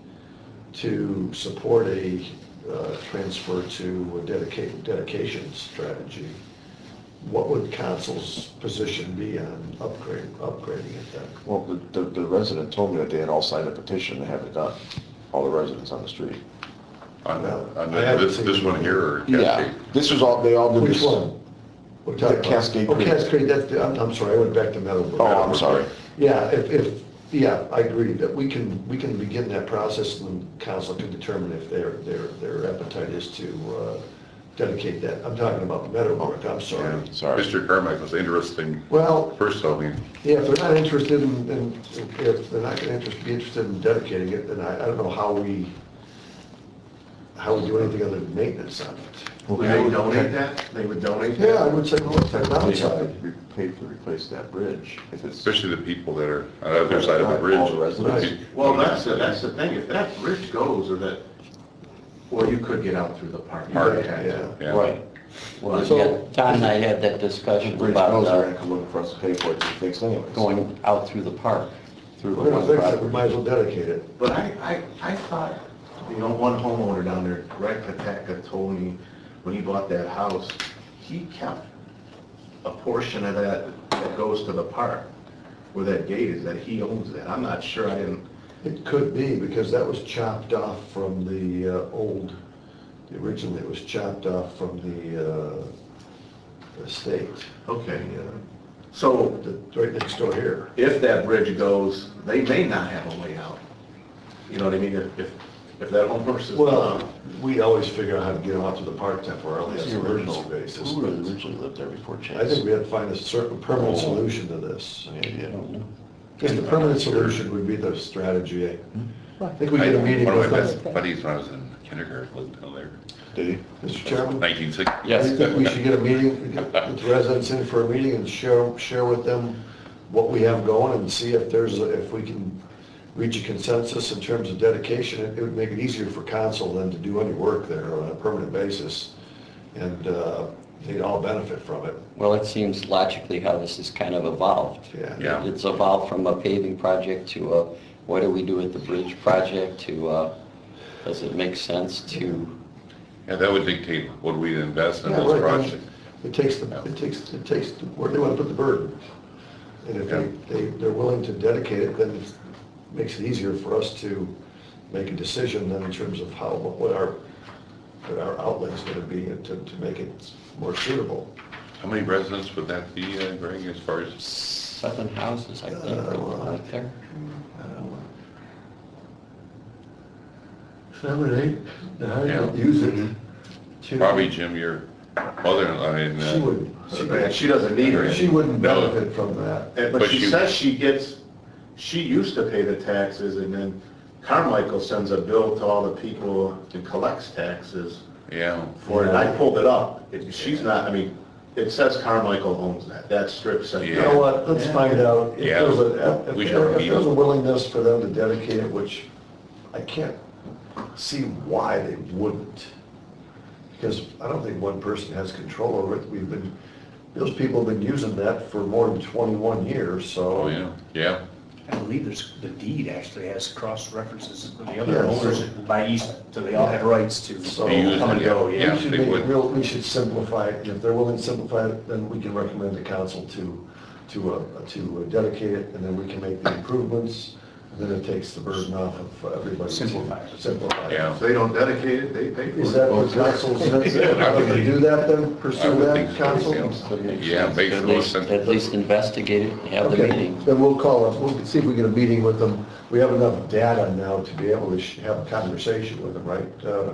to support a uh, transfer to a dedicated, dedication strategy, what would council's position be on upgrade, upgrading it then? Well, the, the, the resident told me that they had all signed a petition to have it done, all the residents on the street. On, Well, on I haven't this, seen this it. one here or Yeah, Cascade? this was all, they all did Which this. one? We're talking about- Cascade Oh, Creek. Cascade, that's, the- I'm, I'm sorry, I went back to Meadowbrook. Oh, I'm sorry. Yeah, if, if, yeah, I agree that we can, we can begin that process and council can determine if their, their, their appetite is to uh, dedicate that. I'm talking about Meadowbrook, I'm sorry. Yeah. Sorry. Mister Carmichael's interesting, Well, first told me, yeah, if they're not interested in, in- if they're not gonna interest, be interested in dedicating it, then I, I don't know how we, how we do anything other than maintenance on it. Well, Would they donate that? They would donate that? Yeah, I would say, well, it's a They have downside. to be paid to replace that bridge, if it's. especially the people that are on the other side of the Right, bridge. all the residents. Right. Well, that's, the- that's the thing. If that bridge goes or that, well, you could get out through the park. Park, Yeah. Yeah. Yeah. Right. Well, So- yeah, Don and I had that The discussion bridge about goes, they're uh, gonna come looking for us to pay for it to be fixed anyways. going out through the park, through If the we're gonna one fix it, we property. might as well dedicate it. But I, I, I thought, you know, one homeowner down there, Greg Pateka, told me when he bought that house, he kept a portion of that that goes to the park, where that gate is, that he owns that. I'm not sure, I didn't, It could be, because that was chopped off from the uh, old Originally, it was chopped off from the, uh, the state. Okay. The, uh, So the- Right next door here. if that bridge goes, they may not have a way out. You know what I mean? If, if, if that home purchase is Well, done. we always figure out how to get them out to the park temporarily on The an original, emergency basis. who but originally lived there before Chase? I think we have to find a certain permanent solution to this. Any idea? Because the permanent solution would be the strategy. I think we I- get a meeting One of with my them. best buddies when I was in kindergarten lived down there, Did he? Mister Chairman? nineteen sixty. I Yes. think we should get a meeting, get the residents in for a meeting and share, share with them what we have going and see if there's, a- if we can reach a consensus in terms of dedication. It it would make it easier for council then to do any work there on a permanent basis. And uh, they'd all benefit from it. Well, it seems logically how this has kind of evolved. Yeah. Yeah. It's evolved from a paving project to a, what do we do with the bridge project, to, uh, does it make sense to, Yeah, that would dictate what we invest in Yeah, those right. projects. It takes the, it takes, it takes the- where they want to put the burden. And if they, they, they're willing to dedicate it, then it makes it easier for us to make a decision then in terms of how, what our, what our outlay's gonna be and to, to make it more suitable. How many residents would that be, uh, Greg, as far as? seven houses, I think, Uh, well, out there? Seven, eight, nine, Yeah. don't use it. Two. Probably, Jim, your mother-in-law, I mean, She uh, wouldn't, Yeah, She doesn't need it. she wouldn't No. benefit from that. And- But But she you- says she gets, she used to pay the taxes, and then Carmichael sends a bill to all the people and collects taxes yeah. for it. And I pulled it up. It- She's not, I mean, it says Carmichael owns that. That strip says. You know what, let's find out if Yeah. there's a, if We if should there's meet a them. willingness for them to dedicate it, which I can't see why they wouldn't. Because I don't think one person has control over it. We've been, those people have been using that for more than twenty-one years, so. Oh, yeah, yeah. I believe there's, the deed actually has cross references with the other Yeah, owners so- by easement, so they all have rights to So- They use come and it, go, yeah. yeah. We should they make it would. real, we should simplify it, and if they're willing to simplify it, then we can recommend the council to, to, uh, to dedicate it, and then we can make the improvements, and then it takes the burden off of everybody. to Simplify it. Simplify it. Yeah. If they don't dedicate it, they pay for it. Is that what council's, are they gonna do that then, I pursue would that, think so, council? yeah. Yeah, At basically, least, at least investigate it, and have the Okay, meeting. then we'll call it, we'll see if we get a meeting with them. We have enough data now to be able to sh- have a conversation with them, right? Uh,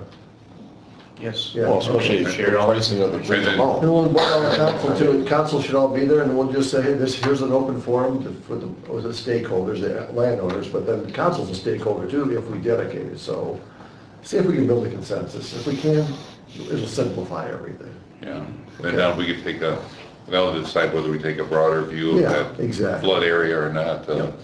Yes. Yeah. Well, especially Okay. the pricing of the bridge And then- alone. And we'll invite all the council to, council should all be there, and we'll just say, hey, this, here's an open forum to- for the, for the stakeholders, the landowners, but then the council's a stakeholder too if we dedicate it, so see if we can build a consensus. If we can, it'll simplify everything. Yeah, and now we could take a, now to decide whether we take a broader view of Yeah, that exactly. flood area or not. uh, Yep.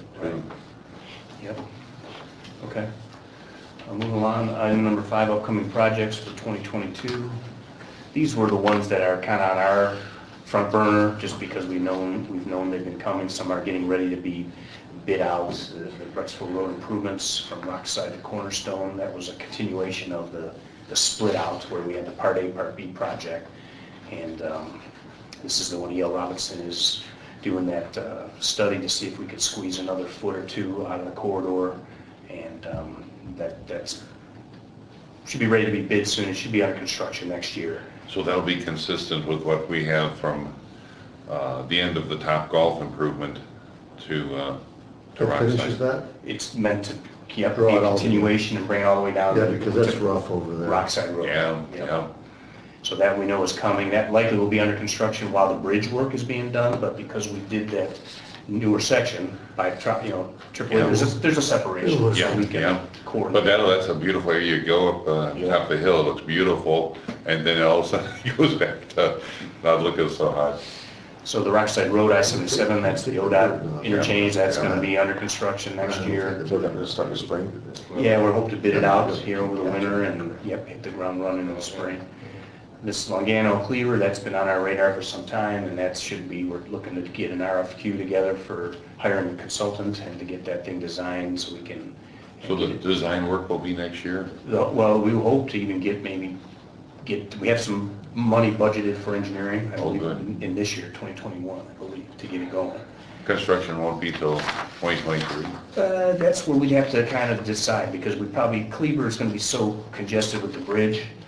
Yep. Okay. Uh, Moving along, item number five, upcoming projects for twenty twenty-two. These were the ones that are kind of on our front burner, just because we've known, we've known they've been coming. Some are getting ready to be bid out. The the Rexville Road improvements from Rockside to Cornerstone, that was a continuation of the, the split out where we had the Part A, Part B project. And um, this is the one E L Robinson is doing that uh, study to see if we could squeeze another foot or two out of the corridor. And um, that, that's, should be ready to be bid soon. It should be under construction next year. So that'll be consistent with what we have from uh, the end of the Top Golf improvement to uh, to That finishes Rockside. that? It's meant to keep Draw be it a all continuation and bring it all the way down. Yeah, to- because that's to rough over there. Rockside Road. Yeah, Yep. yeah. So that we know is coming. That likely will be under construction while the bridge work is being done, but because we did that newer section by, tri- you know, triple A, there's a, there's a separation. so Yeah, we can yeah. coordinate. But that, that's a beautiful area. You go up uh, top the hill, it looks beautiful, and then all of a sudden it goes back to not looking so hot. So the Rockside Road I seventy-seven, that's the O D O T interchange, that's gonna be under construction next year. So they're gonna start in spring? Yeah, we're hoping to bid it out here over the winter and, yep, hit the ground running in the spring. This Longano Cleaver, that's been on our radar for some time, and that should be, we're looking to get an R F Q together for hiring a consultant and to get that thing designed so we can. So the design work will be next year? The- Well, we hope to even get, maybe, get, we have some money budgeted for engineering, I Oh, believe, good. in in this year, twenty twenty-one, I believe, to get it going. Construction won't be till twenty twenty-three. Uh, that's where we'd have to kind of decide, because we probably, Cleaver is gonna be so congested with the bridge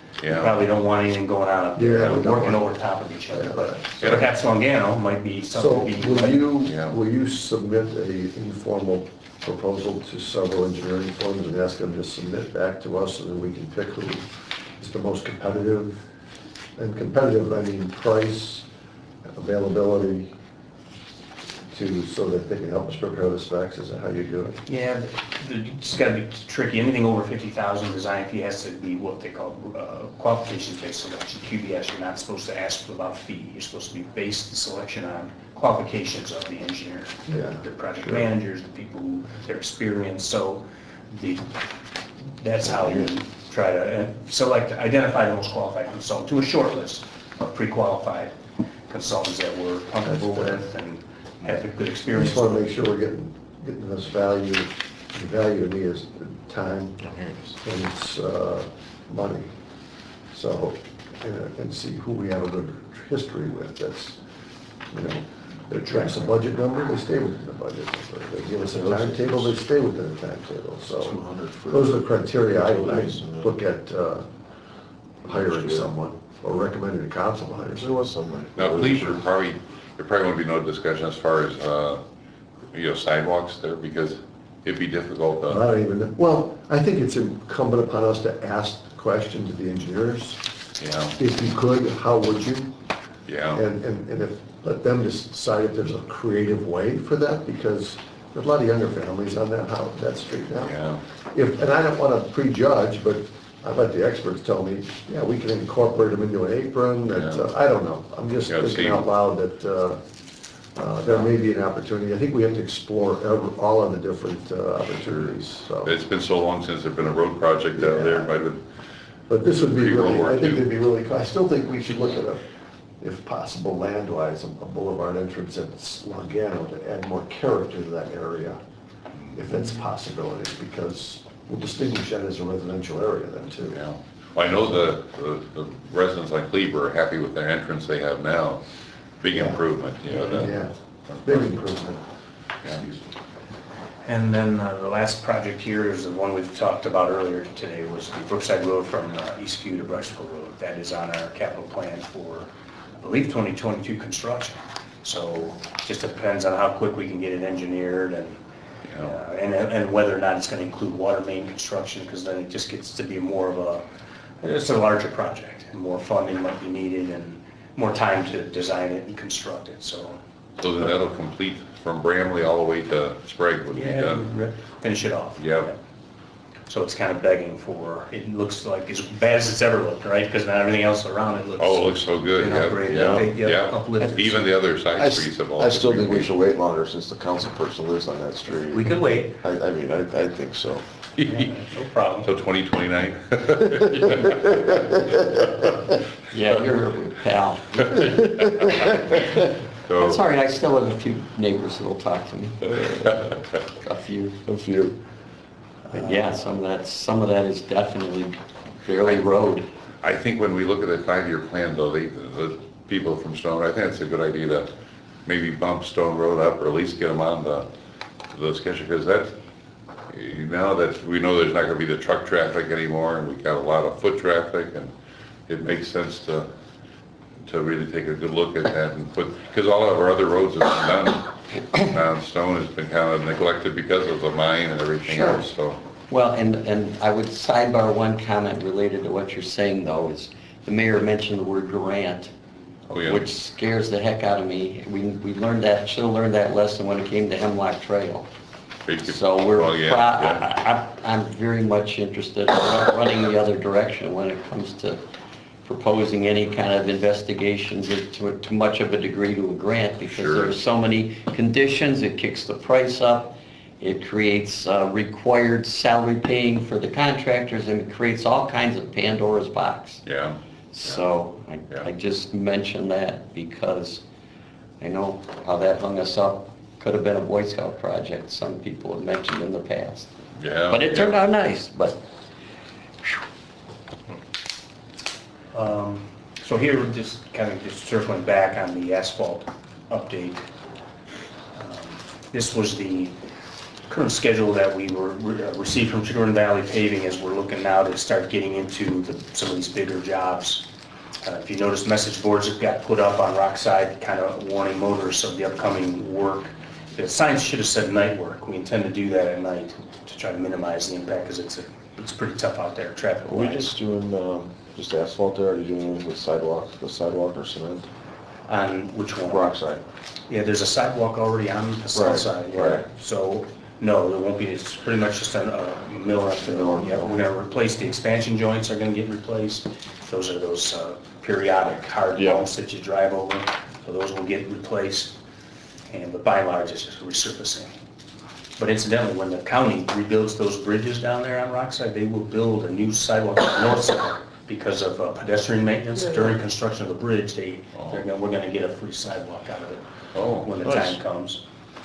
You Yeah. probably don't want anything going on up Yeah, there, we don't. working over top of each other, Yeah, but right. perhaps Longano might be So something to be. will you, Yeah. will you submit a informal proposal to several engineering firms and ask them to submit back to us so that we can pick who is the most competitive? And competitive, I mean price, availability, to, so that they can help us prepare the specs, is that how you do it? Yeah, it's gotta be tricky. Anything over fifty thousand design fee has to be what they call uh, qualifications-based selection, Q B S. You're not supposed to ask about fee. You're supposed to be based the selection on qualifications of the engineer, Yeah, the project sure. managers, the people who, their experience. So the, that's how you try to uh, select, identify the most qualified consultant to a short list of pre-qualified consultants that we're comfortable with and have a good I experience. just want to make sure we're getting, getting this value. The value to me is time and it's uh, money. So, and and see who we have a good history with. That's, you know, they tracks a budget number, they stay within the budget number. They give us a timetable, they stay within the timetable. So those are the criteria I I look at uh, hiring someone or recommending the council to hire There someone. was someone. Now, police are probably, there probably won't be no discussion as far as, uh, you know, sidewalks there, because it'd be difficult I to, don't even, well, I think it's incumbent upon us to ask the question to the engineers. you know, If you could, how would you? yeah. And, and, and if, let them decide if there's a creative way for that, because there's a lot of younger families on that house, that street now. Yeah, If, and I don't want to prejudge, but I let the experts tell me, yeah, we can incorporate them into an apron, that, Yeah. uh, I don't know. I'm just Yeah, thinking see. out loud that, uh, uh, there may be an opportunity. I think we have to explore ev- all of the different, uh, opportunities, so. it's been so long since there's been a road project out there, might have, But this would be Pre-World really, War I think Two. it'd be really, I still think we should look at a, if possible, land-wise, a boulevard entrance at Longano to add more character to that area, if that's a possibility, because we'll distinguish that as a residential area then too. yeah. Well, I know the, the the residents on Cleaver are happy with their entrance they have now. Big Yeah. improvement, you know, the. Yeah, big improvement. Yeah. And then uh, the last project here is the one we've talked about earlier today, was the Brookside Road from uh, Eastview to Brushville Road. That is on our capital plan for, I believe, twenty twenty-two construction. So just depends on how quick we can get it engineered and, Yeah. uh, and and whether or not it's going to include water main construction, because then it just gets to be more of a, it's a larger project. And more funding might be needed and more time to design it and construct it, so. So then that'll complete from Bramley all the way to Sprague would be Yeah, done. finish it off. Yeah. So it's kind of begging for, it looks like as bad as it's ever looked, right? Because now everything else around it looks. Oh, it looks so good, been yeah, upgraded, yeah, updated, yeah, yeah. uplifted. Even the other side I, streets have all. I still think we should wait longer since the council person lives on that street. We could wait. I, I mean, I, I think so. Yeah, No problem. Till twenty twenty-nine. Yeah, you're a pal. That's all right, I still have a few neighbors that'll talk to me. A few. A few. But yeah, some of that, some of that is definitely fairly road. I think when we look at a five-year plan though, they, the people from Stone, I think it's a good idea to maybe bump Stone Road up or at least get them on the, the schedule, because that, now that we know there's not gonna be the truck traffic anymore and we got a lot of foot traffic, and it makes sense to, to really take a good look at that and put, because all of our other roads have been done. Now, Stone has been kind of neglected because of the mine and everything Sure. else, so. Well, and, and I would sidebar one comment related to what you're saying though, is the mayor mentioned the word grant, Oh, yeah. which scares the heck out of me. We, we learned that, should have learned that lesson when it came to Hemlock Trail. So we're, Well, pro- yeah, yeah. I, I, I'm very much interested in running the other direction when it comes to proposing any kind of investigations to, to much of a degree to a grant, because Sure. there are so many conditions, it kicks the price up, it creates uh, required salary paying for the contractors, and it creates all kinds of Pandora's box. Yeah, So I, Yeah. I just mentioned that because I know how that hung us up. Could have been a Boy Scout project, some people have mentioned in the past. yeah. But it turned out nice, but Um, So here, we're just kind of just circling back on the asphalt update. Um, This was the current schedule that we were re- uh, received from Chagrin Valley Paving is we're looking now to start getting into the, some of these bigger jobs. Uh, if you notice, message boards have got put up on Rockside, kind of warning motorists of the upcoming work. The signs should have said night work. We intend to do that at night to try to minimize the impact because it's a, it's pretty tough out there traffic Are we wise. just doing, um, just asphalt there, or are you doing with sidewalk, the sidewalk or cement? On which one? Rockside. Yeah, there's a sidewalk already on the south Right, side, yeah. right. So, no, there won't be, it's pretty much just a a mill and fill. Yeah, we're gonna replace, the expansion joints are gonna get replaced. Those are those uh, periodic hard Yeah. bumps that you drive over, so those will get replaced. And, but by and large, it's just resurfacing. But incidentally, when the county rebuilds those bridges down there on Rockside, they will build a new sidewalk on the north side because of uh, pedestrian maintenance. During construction of the bridge, they, they're gonna, we're gonna get a free sidewalk out of it Oh, when the nice. time comes.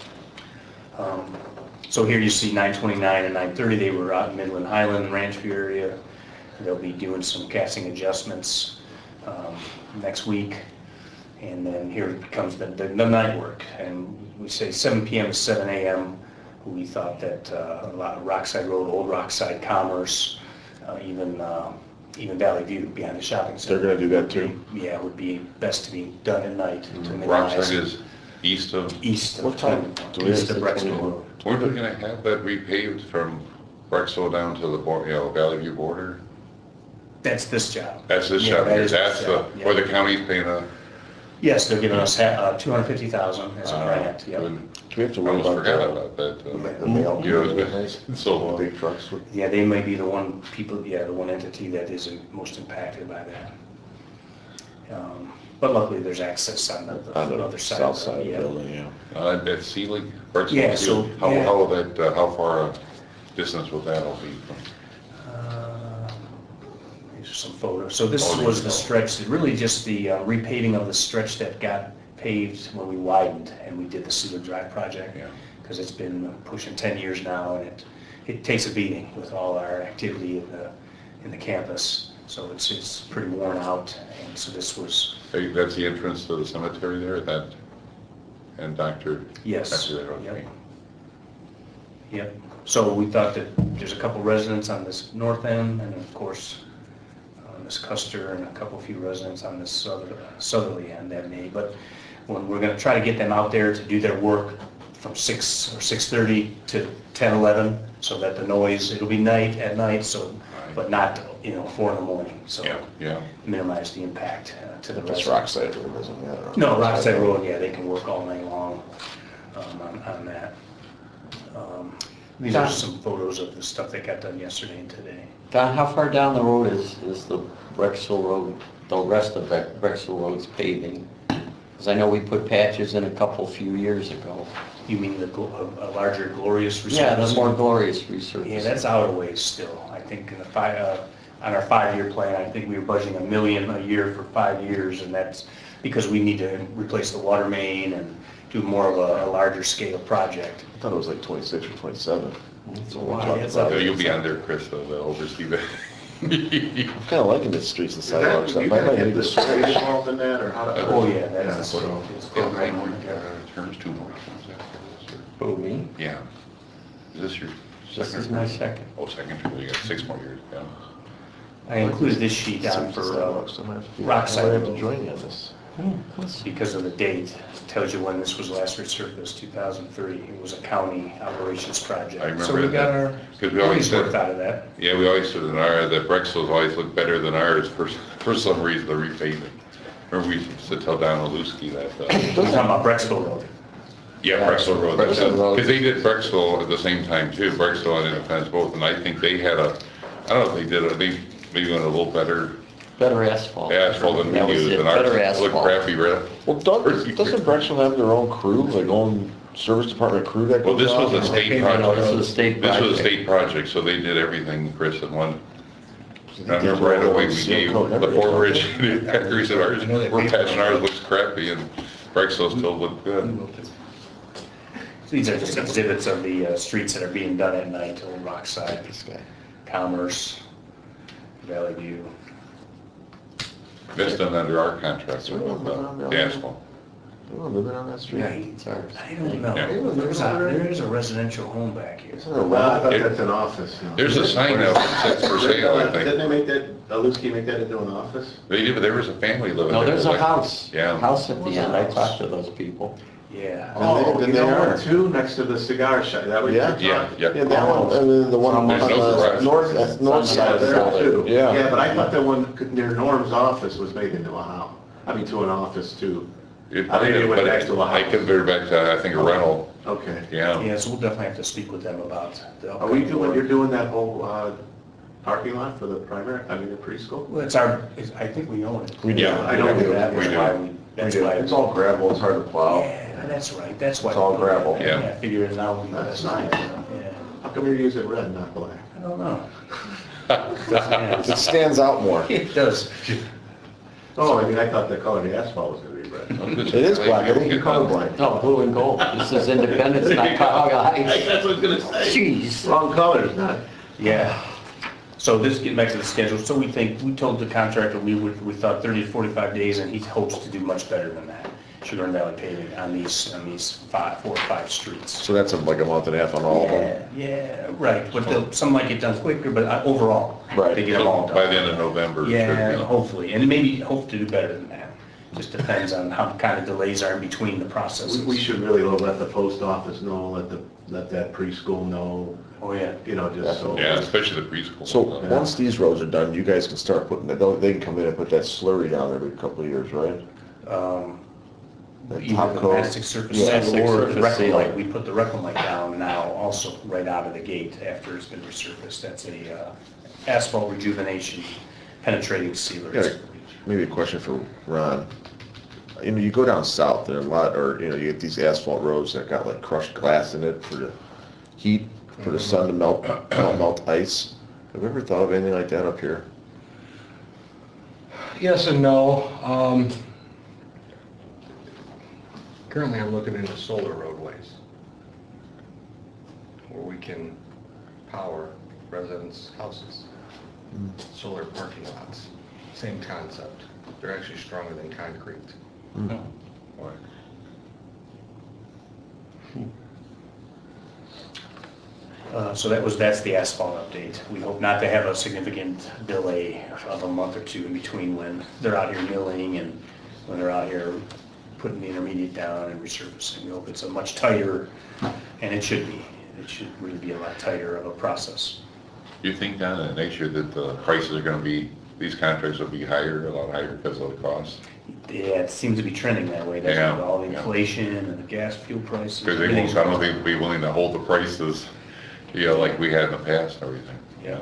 Um, So here you see nine twenty-nine and nine thirty, they were out in Midland Highland, Ranchview area. They'll be doing some casting adjustments um, next week. And then here comes the, the the night work. And we say seven P M to seven A M We thought that uh, a lot of Rockside Road, Old Rockside, Commerce, uh, even uh, even Valley View behind the shopping center. They're gonna do that too? Yeah, would be best to be done at night to minimize. Rockside is east of, East of. What time do we East have of to Brexton twenty-one? Road. weren't we gonna have that repaved from Brexville down to the, bor- you know, Valley View border? That's this job. That's this Yeah, job, that is that's this the, job, yeah. where the county's paying a, Yes, they're giving us uh, two hundred fifty thousand dollars as a uh, grant, yep. good. Do we have to I worry almost about forgot the, about that. uh, the mail? You know, it's been so The long. big trucks with, Yeah, they may be the one people, yeah, the one entity that is most impacted by that. Um, But luckily, there's access on the on the the other side. south of side of the yeah. building, yeah. Uh, that Sealy, Brexville, Yeah, so- Sealy, how, yeah. how that, uh, how far a distance would that all be from? Uh, These are some photos. So this Oh, was yeah. the stretch, really just the uh, repaving of the stretch that got paved when we widened and we did the Sealer Drive project. Yeah. Because it's been pushing ten years now and it, it takes a beating with all our activity in the, in the campus. So it's, it's pretty worn out and so this was, Hey, that's the entrance to the cemetery there, that, and Doctor yes. Doctor there, okay. Yep. Yep. So we thought that there's a couple residents on this north end and of course uh, Miss Custer and a couple few residents on this souther- southerly end that may. But when we're going to try to get them out there to do their work from six or six thirty to ten, eleven, so that the noise, it'll be night at night, so, but not, you know, four in the morning. So Yeah, yeah. minimize the impact uh, to the That's residents. Rockside Road, isn't it? I don't No, know. Rockside Road, yeah, they can work all night long um, on on that. Um, These are some photos of the stuff that got done yesterday and today. Don, how far down the road is, is the Brexville Road, the rest of Bre- Brexville Road's paving? Because I know we put patches in a couple few years ago. You mean the gl- a a larger glorious resurfacing? Yeah, the more glorious resurfacing. Yeah, that's out of ways still. I think in the five, uh, on our five-year plan, I think we were budgeting a million a year for five years, and that's because we need to replace the water main and do more of a, a larger scale project. I thought it was like twenty-six or twenty-seven. It's a We're lot. talking It's about up So it. you'll be on there, Chris, though, to oversee that. I'm kinda liking the streets and Is that, sidewalks. I you might gotta not get need the the state switch. involved in that, or how? to- Oh, yeah, that's Yeah, the so- state. It's Yeah, called right, Raymore. uh, terms two more terms after this, or- Who, me? Yeah. Is this your This second? is or my third? second. Oh, second term, you got six more years, yeah. I included this sheet on Streets and for uh, sidewalks. I might have to- Rockside I might have to Road. join you on this. Because of the date. It tells you when this was last resurfaced, two thousand three. It was a county operations project. I remember So we got that. our 'Cause we always money's worth said- out of that. Yeah, we always said in our, that Brexville's always looked better than ours for, for some reason, the repaving. Remember we used to tell Don Maluski that, uh, We're talking about Brexville Road. yeah, Brexville Road. Brexville Road. Because they did Brexville at the same time too, Brexville and Independence both, and I think they had a, I don't know if they did, a they maybe went a little better Better asphalt. asphalt than That we was used, it, and ours better looked asphalt. crappy, right? Well, don't, doesn't Brexville have their own crew, like own service department crew that Well, goes this was out? a state came project. out This was a state This was a project. state project, so they did everything, Chris, in one. I They did remember right their away own we seal gave coat and the everything, Fort don't Ridge, they? the Packers said ours, I know they we're paid for patching it. ours looks crappy, and Brexville still looked good. These are just exhibits of the uh, streets that are being done at night, Old Rockside, This guy. Commerce, Valley View. That's done under our contract, So we don't go down the there. asphalt. Anyone living on that street? It's ours. I don't know. Yeah. There's a, there is a residential home back here. Isn't there a Well, I lot? thought that's an office. you know. There's a sign out that says for sale, I Didn't think. they make that, Aluski make that into an office? They did, but there was a family living No, there. there's a like- house. Yeah. House at the end. I talked to those people. Yeah. Oh, then you they know are. what, too, next to the cigar shop, that was. Yeah. Yeah, yeah. Yeah, that one, and then the one on There's no the garage. north, that's north Some side of the There too. building. Yeah, Yeah. but I thought that one near Norm's office was made into a house, I mean, to an office too. It I think it went but back to a I house. converted back to, I think, a rental, Okay. yeah. Yeah, so we'll definitely have to speak with them about the. Are we upcoming doing, work. you're doing that whole, uh, parking lot for the primary, I mean, the preschool? Well, it's our, it's- I think we own it. We do. Yeah, I know we do. That's We do. why we, We that's do. why. It's all gravel, it's hard to plow. Yeah, that's right, that's why. It's all gravel. Yeah. Yeah, figure it out. That's nice. Yeah, How come you're using red, not black? I don't know. Doesn't It stands out more. It does. Oh, I mean, I thought the color of the asphalt was gonna be red. It is black, I think you're colorblind. No, blue and gold. This is Independence, not Cuyahoga Heights. That's what I was gonna say. Jeez. Wrong colors, not. Yeah. So this, getting back to the schedule, so we think, we told the contractor we would, we thought thirty to forty-five days, and he hopes to do much better than that. Sugar and Valley paving on these, on these five, four or five streets. So that's a- like a month and a half on all of them? Yeah, yeah, right, but the- some might get done quicker, but uh, overall, Right. they get them all done. By the end of November. it should Yeah, be. hopefully, and maybe hope to do better than that. Just depends on how kind of delays are in between the processes. We, we should really let the post office know, let the, let that preschool know, Oh, yeah. you know, just so. Yeah, especially the preschool. So, once these roads are done, you guys can start putting, that- they'll- they can come in and put that slurry down every couple of years, right? Um, That Either top the coat. mastic surface Yeah. seal or the Mastic surface reclamite. seal. We put the reclamite down now also right out of the gate after it's been resurfaced. That's a uh, asphalt rejuvenation penetrating sealer. Yeah, maybe a question for Ron. You know, you go down south, there are a lot, or, you know, you get these asphalt roads that got like crushed glass in it for the heat, for the sun to melt, melt melt ice. Have you ever thought of anything like that up here? Yes and no. Um, Currently, I'm looking into solar roadways, where we can power residents' houses, solar parking lots, same concept. They're actually stronger than concrete. Uh, So that was, that's the asphalt update. We hope not to have a significant delay of a month or two in between when they're out here milling and when they're out here putting the intermediate down and resurfacing. We hope it's a much tighter, and it should be, it should really be a lot tighter of a process. Do you think, Don, that next year that the prices are gonna be, these contracts will be higher, a lot higher because of the cost? Yeah, it seems to be trending that way. That's Yeah, with all the yeah. inflation and the gas fuel prices. Because they everything's won't, I don't going think they'll be willing to hold the prices, you know, like we had in the past, and everything. Yeah.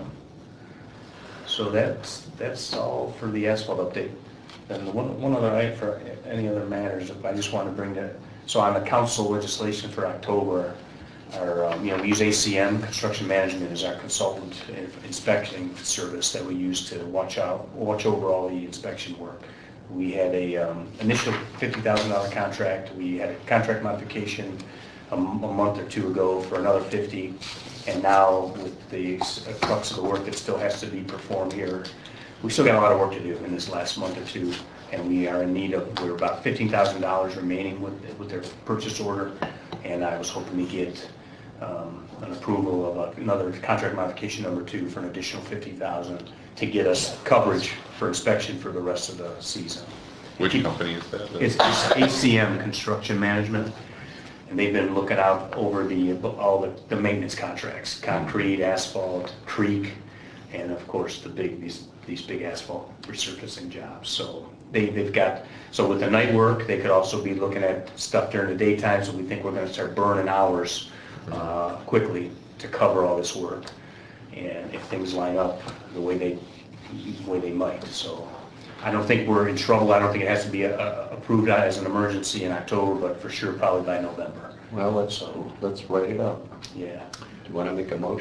So that's, that's all for the asphalt update. And the one, one other item for any other matters, I just want to bring that, so on the council legislation for October, our, um, you know, we use A C M, Construction Management as our consultant in- inspection service that we use to watch out, watch over all the inspection work. We had a um, initial fifty thousand dollar contract, we had a contract modification a m- a month or two ago for another fifty, and now with the crux of the work that still has to be performed here, we still got a lot of work to do in this last month or two, and we are in need of, we're about fifteen thousand dollars remaining with, with their purchase order, and I was hoping to get um, an approval of another contract modification number two for an additional fifty thousand dollars to get us coverage for inspection for the rest of the season. Which company is that? It's it's A C M Construction Management, and they've been looking out over the, all the, the maintenance contracts, concrete, asphalt, creek, and of course, the big, these, these big asphalt resurfacing jobs. So they, they've got, so with the night work, they could also be looking at stuff during the daytime, so we think we're gonna start burning hours uh, quickly to cover all this work. And if things line up the way they, the way they might, so. I don't think we're in trouble. I don't think it has to be uh, approved as an emergency in October, but for sure probably by November. Well, let's, let's write it up. Yeah. Do you want to make a motion?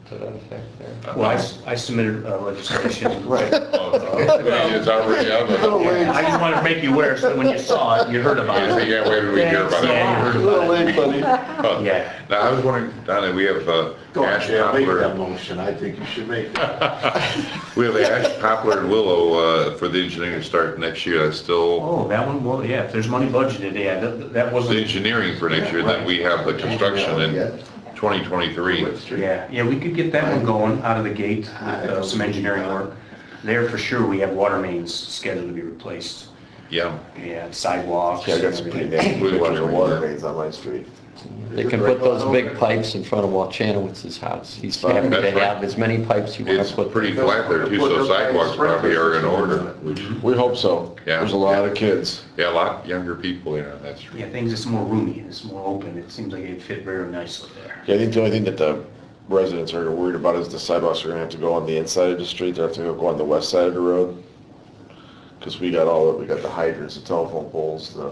to that effect there. Well, I s- I submitted uh, legislation. Right. It's already out there. Little late, I just wanted to make you aware, so that when you saw it, you heard about Yeah, it. yeah, where did we hear about it? Yeah, you heard a little about it. late, buddy. Oh, Yeah. Now, I was wondering, Donna, we have uh, Go on, ash yeah, make that poplar. motion, I think you should make it. We have ash poplar and willow uh, for the engineering to start next year. That's still Oh, that one, well, yeah, if there's money budgeted, yeah, that that the wasn't, engineering for next year. Then we have the construction in twenty twenty-three. yeah, yeah, we could get that one going out of the gate with uh, some engineering work. There, for sure, we have water mains scheduled to be replaced. Yeah. Yeah, sidewalks. Yeah, I got some pretty and nasty We pictures want of to- water mains on my street. They can put those big pipes in front of Walt Chanowitz's house. He's happy to That's right. have as many pipes you want It's to put. pretty flat there too, so sidewalks probably are in order. Which, We hope so. Yeah. There's a lot of kids. yeah, a lot younger people, yeah, that's true. Yeah, things, it's more roomy, it's more open, it seems like it fit very nicely there. Yeah, I think the only thing that the residents are worried about is the sidewalks are gonna have to go on the inside of the street, they have to go on the west side of the road. Cause we got all, we got the hydrants, the telephone poles, the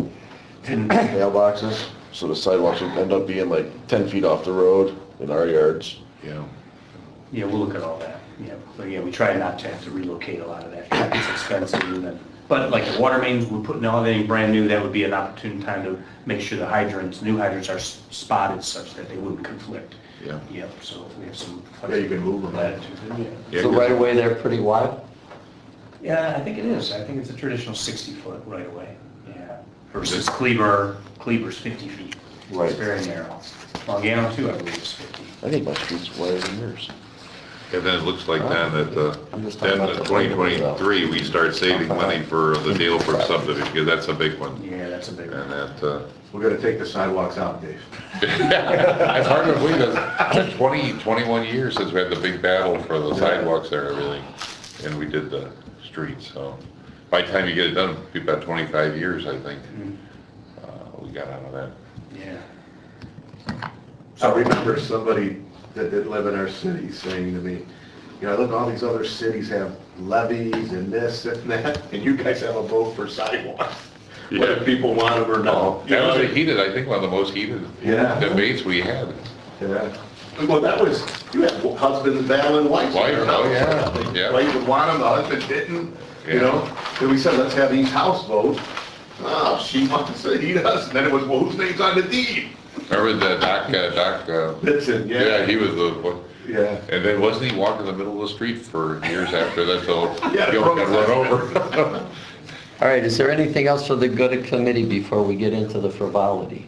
mailboxes, so the sidewalks will end up being like ten feet off the road in our yards. Yeah. Yeah, we'll look at all that, yeah, but yeah, we try not to have to relocate a lot of that, it's expensive and then, but like the water mains, we're putting all everything brand new, that would be an opportune time to make sure the hydrants, new hydrants are s- spotted such that they wouldn't conflict. Yeah. Yeah, so we have some. Yeah, you can move them. latitude, yeah. Yeah, So right away they're pretty wide? Yeah, I think it is. I think it's a traditional sixty foot right away. Yeah. Versus Cleaver, Cleaver's fifty feet. Right. It's very narrow. Longano too, I believe, is fifty. I think my street's wider than yours. And then it looks like then that, uh, I'm just talking then about in the twenty twenty-three, we start saving money for the Dalebrook subdivision, because that's a big one. Yeah, that's a big And one. that, uh, We're gonna take the sidewalks out, Dave. it's hard to believe it's twenty, twenty-one years since we had the big battle for the sidewalks there and everything. And we did the streets, so by the time you get it done, it'll be about twenty-five years, I think. Mhm. Uh, we got out of that. Yeah. I remember somebody that did live in our city saying to me, you know, look, all these other cities have levees and this and that, and you guys have a vote for sidewalks. Whether Yeah. people want them or not. You That was know? a heated, I think, one of the most heated Yeah. debates we had. Yeah. Well, that was, you had husbands battling wives. Wife, oh, yeah, yeah. Wife would want them, the husband didn't, you Yeah. know? And we said, let's have each house vote. Oh, she wants it, he does. And then it was, well, whose name's on the deed? Remember the Doc, uh, Doc, uh, Bitson, yeah, yeah. he was the one. Yeah. And then wasn't he walking the middle of the street for years after that, so Yeah, he almost got run over? All right, is there anything else for the good of committee before we get into the frivolity?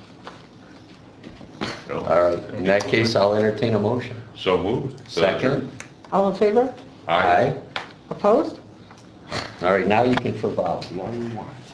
No. All right, in that case, I'll entertain a motion. So moved. Second? All in favor? Aye. Opposed? All right, now you can frivolity, all you want.